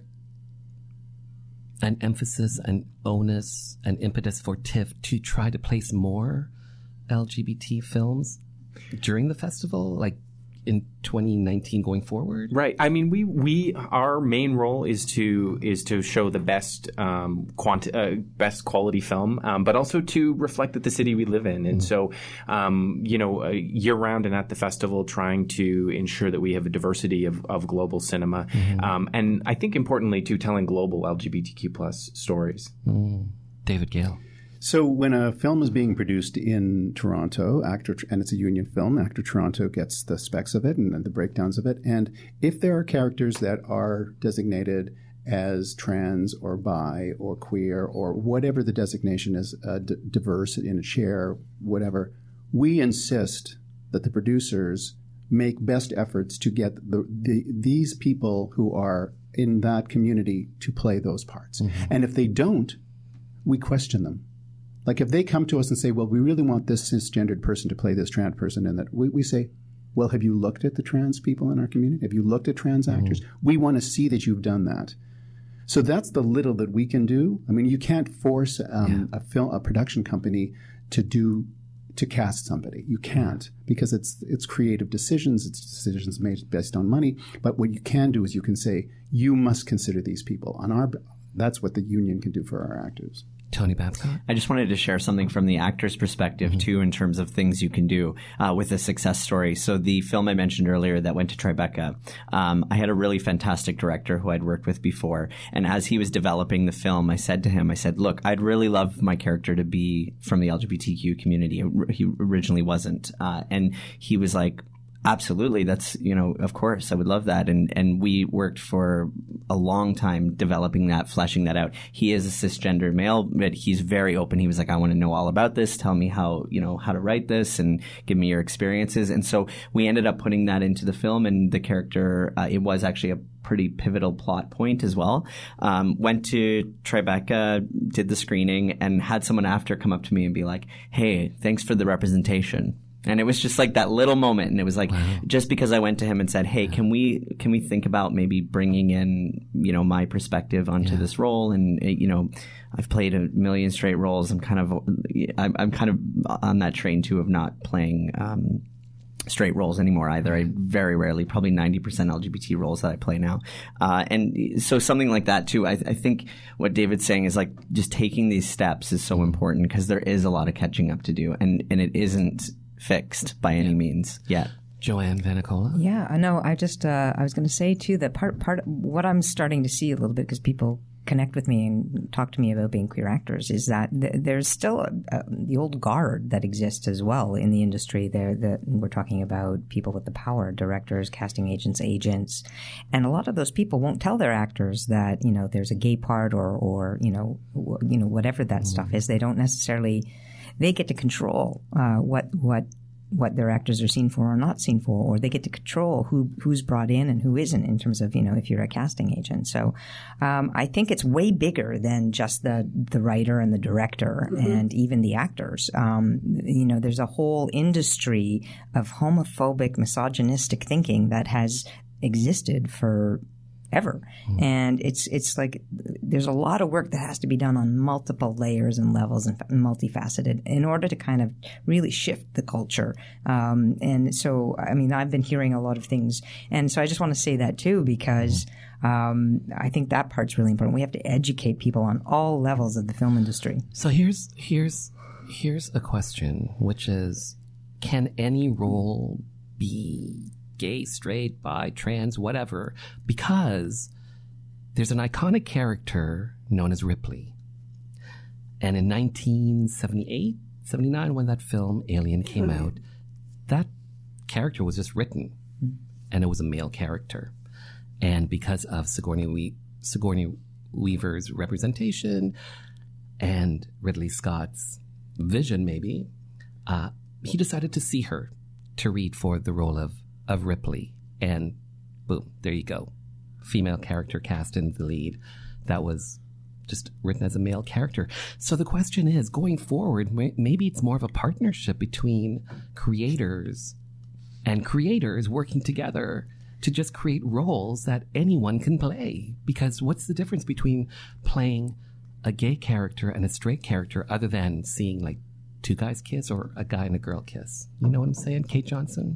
Speaker 1: an emphasis, an onus, an impetus for TIFF to try to place more L G B T films during the festival, like in twenty nineteen going forward?
Speaker 21: Right. I mean, we we our main role is to is to show the best um, quanti- uh, best quality film, um, but also to reflect that the city we live in. And mm-hmm. so, um, you know, uh, year round and at the festival, trying to ensure that we have a diversity of, of global cinema, mm-hmm. um, and I think importantly, to telling global L G B T Q plus stories.
Speaker 1: Mm. David Gale.
Speaker 23: So when a film is being produced in Toronto, Actor and it's a union film, Actor Toronto gets the specs of it and the breakdowns of it. And if there are characters that are designated as trans or bi or queer or whatever the designation is, uh, d- diverse in a chair, whatever, we insist that the producers make best efforts to get the, the these people who are in that community to play those parts. Mm-hmm. And if they don't, we question them. Like if they come to us and say, well, we really want this cisgendered person to play this trans person, and that we, we say, well, have you looked at the trans people in our community? Have you looked at trans actors? Mm-hmm. We want to see that you've done that. So that's the little that we can do. I mean, you can't force um, yeah. a film, a production company to do to cast somebody. You can't, because it's it's creative decisions. It's decisions made based on money. But what you can do is you can say, you must consider these people on our. That's what the union can do for our actors.
Speaker 1: Tony Babcock?
Speaker 22: I just wanted to share something from the actor's perspective, mm-hmm. too, in terms of things you can do uh, with a success story. So the film I mentioned earlier that went to Tribeca, um, I had a really fantastic director who I'd worked with before. And as he was developing the film, I said to him, I said, look, I'd really love my character to be from the L G B T Q community. He originally wasn't. Uh, and he was like, absolutely. That's, you know, of course, I would love that. And and we worked for a long time developing that, fleshing that out. He is a cisgender male, but he's very open. He was like, I want to know all about this. Tell me how, you know, how to write this and give me your experiences. And so we ended up putting that into the film, and the character, uh, it was actually a pretty pivotal plot point as well. Um, went to Tribeca, did the screening, and had someone after come up to me and be like, hey, thanks for the representation. And it was just like that little moment. And it was like, wow. Just because I went to him and said, hey, can we can we think about maybe bringing in, you know, my perspective onto yeah. this role? And, you know, I've played a million straight roles. I'm kind of I'm, I'm kind of on that train, too, of not playing um, straight roles anymore either. I very rarely, probably ninety percent L G B T roles that I play now. Uh, and so something like that, too. I, I think what David's saying is like just taking these steps is so important, because there is a lot of catching up to do. And, and it isn't fixed by any means yet.
Speaker 1: Joanne Vanicola?
Speaker 3: Yeah, I know. I just, uh, I was going to say too that part, part of what I'm starting to see a little bit, because people connect with me and talk to me about being queer actors, is that th- there's still a, a, the old guard that exists as well in the industry. There, that we're talking about people with the power, directors, casting agents, agents, and a lot of those people won't tell their actors that, you know, there's a gay part or, or you know, w- you know, whatever that mm. stuff is. They don't necessarily. They get to control uh, what what what their actors are seen for or not seen for, or they get to control who who's brought in and who isn't, in terms of, you know, if you're a casting agent. So um, I think it's way bigger than just the the writer and the director mm-hmm. and even the actors. Um, you know, there's a whole industry of homophobic, misogynistic thinking that has existed for ever. Mm. And it's it's like there's a lot of work that has to be done on multiple layers and levels and multifaceted in order to kind of really shift the culture. Um, and so, I mean, I've been hearing a lot of things. And so I just want to say that too, because um, I think that part's really important. We have to educate people on all levels of the film industry.
Speaker 1: So here's here's here's a question, which is, can any role be gay, straight, bi, trans, whatever, because there's an iconic character known as Ripley. And in nineteen seventy-eight, seventy-nine, when that film Alien came out, that character was just written, and it was a male character. And because of Sigourney, we- Sigourney Weaver's representation and Ridley Scott's vision, maybe, uh, he decided to see her to read for the role of, of Ripley. And boom, there you go. Female character cast in the lead. That was just written as a male character. So the question is, going forward, maybe it's more of a partnership between creators and creators working together to just create roles that anyone can play. Because what's the difference between playing a gay character and a straight character other than seeing like two guys kiss or a guy and a girl kiss? You know what I'm saying, Kate Johnson?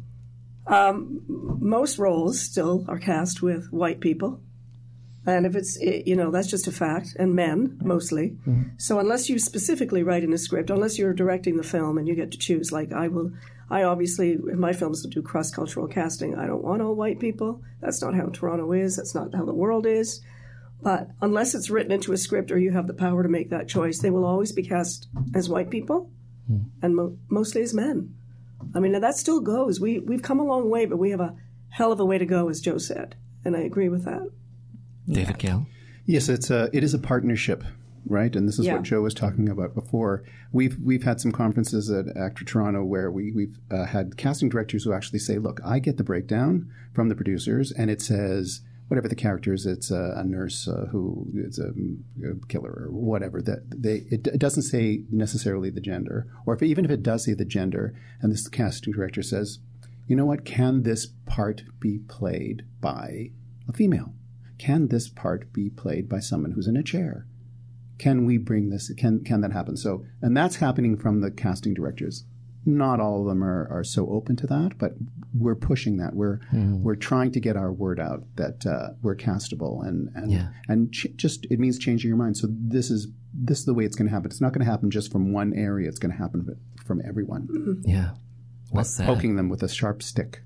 Speaker 2: Um, most roles still are cast with white people. And if it's, you know, that's just a fact. And men, mostly. Mm-hmm. So unless you specifically write in a script, unless you're directing the film and you get to choose, like I will, I obviously, in my films, will do cross-cultural casting. I don't want all white people. That's not how Toronto is. That's not how the world is. But unless it's written into a script or you have the power to make that choice, they will always be cast as white people mm. and mo- mostly as men. I mean, that still goes. We, we've come a long way, but we have a hell of a way to go, as Joe said. And I agree with that.
Speaker 1: David Gale?
Speaker 23: Yes, it's a, it is a partnership, right? And this is
Speaker 2: Yeah.
Speaker 23: what Joe was talking about before. We've we've had some conferences at Actor Toronto where we, we've uh, had casting directors who actually say, look, I get the breakdown from the producers, and it says, whatever the character is, it's a, a nurse uh, who is a, a killer or whatever. That they it, it doesn't say necessarily the gender. Or if even if it does say the gender, and this casting director says, you know what, can this part be played by a female? Can this part be played by someone who's in a chair? Can we bring this? Can can that happen? So, and that's happening from the casting directors. Not all of them are, are so open to that, but we're pushing that. We're mm. we're trying to get our word out that uh, we're castable, and and
Speaker 1: yeah.
Speaker 23: and ch- just it means changing your mind. So this is this is the way it's going to happen. It's not going to happen just from one area. It's going to happen from everyone.
Speaker 1: Yeah, well said.
Speaker 23: Poking them with a sharp stick.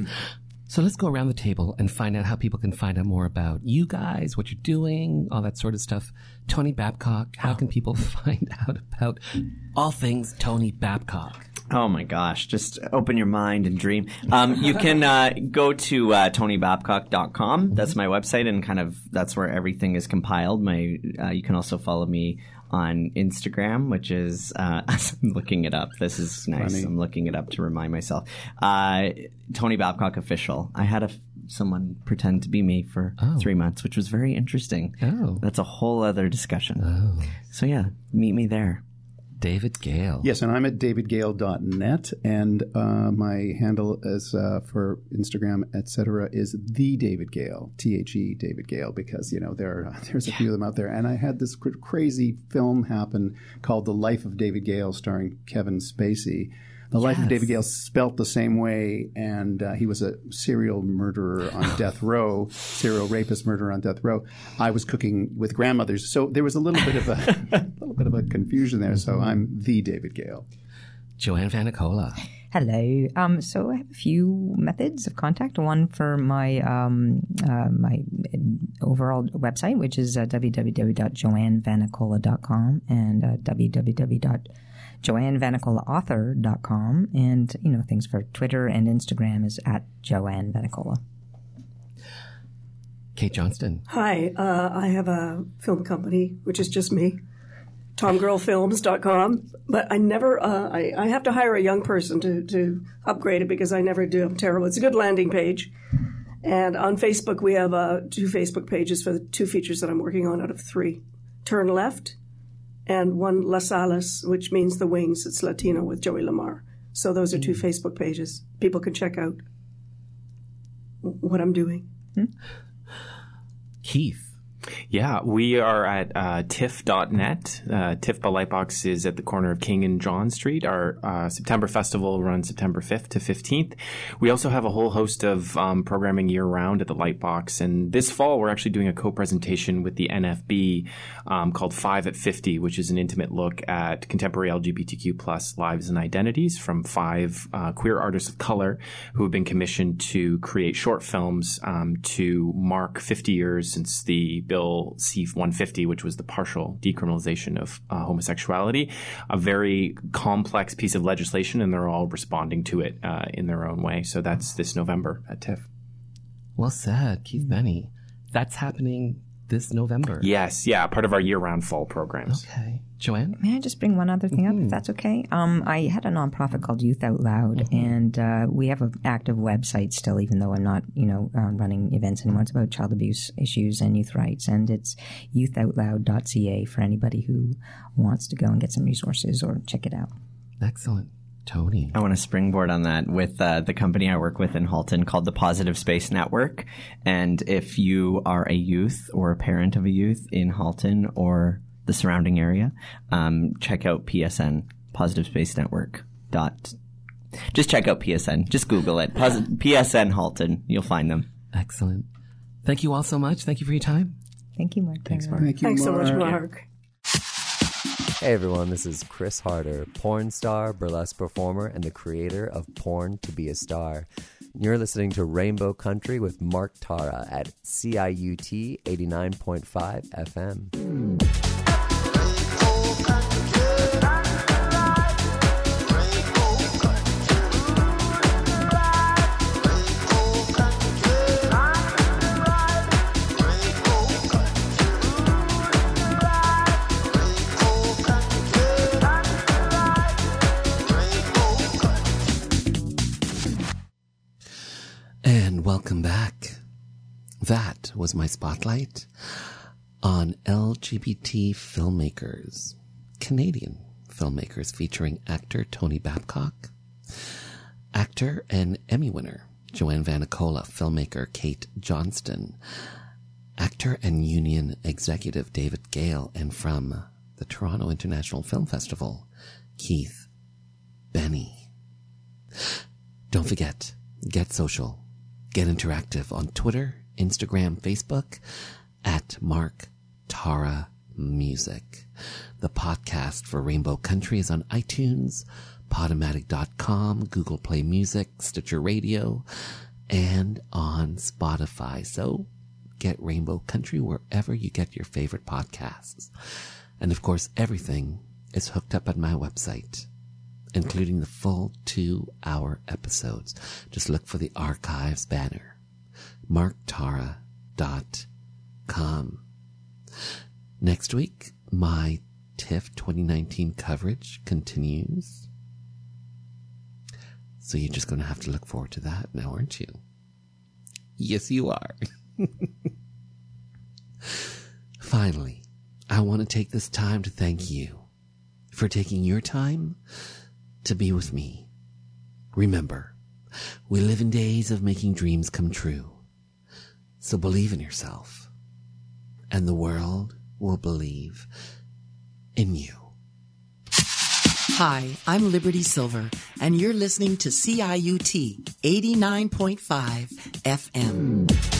Speaker 1: So let's go around the table and find out how people can find out more about you guys, what you're doing, all that sort of stuff. Tony Babcock, how can people find out about all things Tony Babcock?
Speaker 22: Oh my gosh, just open your mind and dream. Um, you can uh, go to uh, tony babcock dot com. That's my website, and kind of that's where everything is compiled. My uh, you can also follow me on Instagram, which is uh, I'm looking it up. This is nice.
Speaker 23: Funny.
Speaker 22: I'm looking it up to remind myself. Uh, Tony Babcock Official. I had a someone pretend to be me for
Speaker 1: oh.
Speaker 22: three months, which was very interesting.
Speaker 1: Oh,
Speaker 22: that's a whole other discussion.
Speaker 1: Oh,
Speaker 22: so yeah, meet me there.
Speaker 1: David Gale.
Speaker 23: Yes, and I'm at david gale dot net, and uh, my handle is uh, for Instagram, et cetera, is the David Gale, T H E David Gale, because you know there are, there's a yeah. few of them out there. And I had this cr- crazy film happen called The Life of David Gale, starring Kevin Spacey. The Life yes. of David Gale spelt the same way, and uh, he was a serial murderer on death row, serial rapist murderer on death row. I was cooking with grandmothers, so there was a little bit of a, a little bit of a confusion there. So I'm the David Gale.
Speaker 1: Joanne Vanicola.
Speaker 3: Hello. Um, so I have a few methods of contact. One for my um, uh, my overall website, which is uh, w w w dot joanne vanicola dot com and uh, w w w dot joanne vanicola author dot com, and you know things for Twitter and Instagram is at Joanne Vanicola.
Speaker 1: Kate Johnston.
Speaker 2: Hi, uh, I have a film company, which is just me, tom girl films dot com, but I never, uh, I, I have to hire a young person to, to upgrade it because I never do. I'm terrible. It's a good landing page. And on Facebook, we have uh, two Facebook pages for the two features that I'm working on out of three. Turn Left, and one Las Alas, which means the wings. It's Latino with Joey Lamar. So those are two mm. Facebook pages. People can check out what I'm doing.
Speaker 3: Hmm?
Speaker 1: Keith.
Speaker 21: Yeah, we are at uh, tiff dot net. Uh, TIFF by Lightbox is at the corner of King and John Street. Our uh, September festival runs September fifth to fifteenth. We also have a whole host of um, programming year-round at the Lightbox. And this fall, we're actually doing a co-presentation with the N F B um, called Five at fifty, which is an intimate look at contemporary L G B T Q plus lives and identities from five uh, queer artists of color who have been commissioned to create short films um, to mark fifty years since the Bill C one fifty, which was the partial decriminalization of uh, homosexuality, a very complex piece of legislation, and they're all responding to it uh, in their own way. So that's this November at TIFF.
Speaker 1: Well said, Keith Benny. That's happening this November.
Speaker 21: Yes, yeah, part of our year-round fall programs.
Speaker 1: Okay. Joanne?
Speaker 3: May I just bring one other thing mm-hmm. up, if that's okay? Um, I had a nonprofit called Youth Out Loud, mm-hmm. and uh, we have an active website still, even though I'm not, you know, uh, running events anymore. It's about child abuse issues and youth rights, and it's youth out loud dot c a for anybody who wants to go and get some resources or check it out.
Speaker 1: Excellent. Tony.
Speaker 22: I want to springboard on that with uh, the company I work with in Halton called the Positive Space Network. And if you are a youth or a parent of a youth in Halton or the surrounding area, um, check out P S N, Positive Space Network. Dot. Just check out P S N. Just Google it. Pos- P S N Halton. You'll find them.
Speaker 1: Excellent. Thank you all so much. Thank you for your time.
Speaker 3: Thank you, Mark.
Speaker 1: Thanks, Mark.
Speaker 2: Thank you, Thanks Mark. so much, Mark.
Speaker 8: Hey everyone, this is Chris Harder, porn star, burlesque performer, and the creator of Porn to Be a Star. You're listening to Rainbow Country with Mark Tara at C I U T eighty-nine point five F M.
Speaker 1: And welcome back. That was my spotlight on L G B T filmmakers, Canadian filmmakers, featuring actor Tony Babcock, actor and Emmy winner Joanne Vanicola, filmmaker Kate Johnston, actor and union executive David Gale, and from the Toronto International Film Festival, Keith Benny. Don't forget, get social. Get interactive on Twitter, Instagram, Facebook at Mark Tara Music. The podcast for Rainbow Country is on iTunes, Podomatic dot com, Google Play Music, Stitcher Radio, and on Spotify. So get Rainbow Country wherever you get your favorite podcasts. And of course, everything is hooked up at my website, including the full two-hour episodes. Just look for the archives banner, mark tara dot com. Next week, my TIFF twenty nineteen coverage continues. So you're just going to have to look forward to that now, aren't you? Yes, you are. Finally, I want to take this time to thank you for taking your time to be with me. Remember, we live in days of making dreams come true. So believe in yourself, and the world will believe in you.
Speaker 10: Hi, I'm Liberty Silver, and you're listening to C I U T eighty-nine point five F M.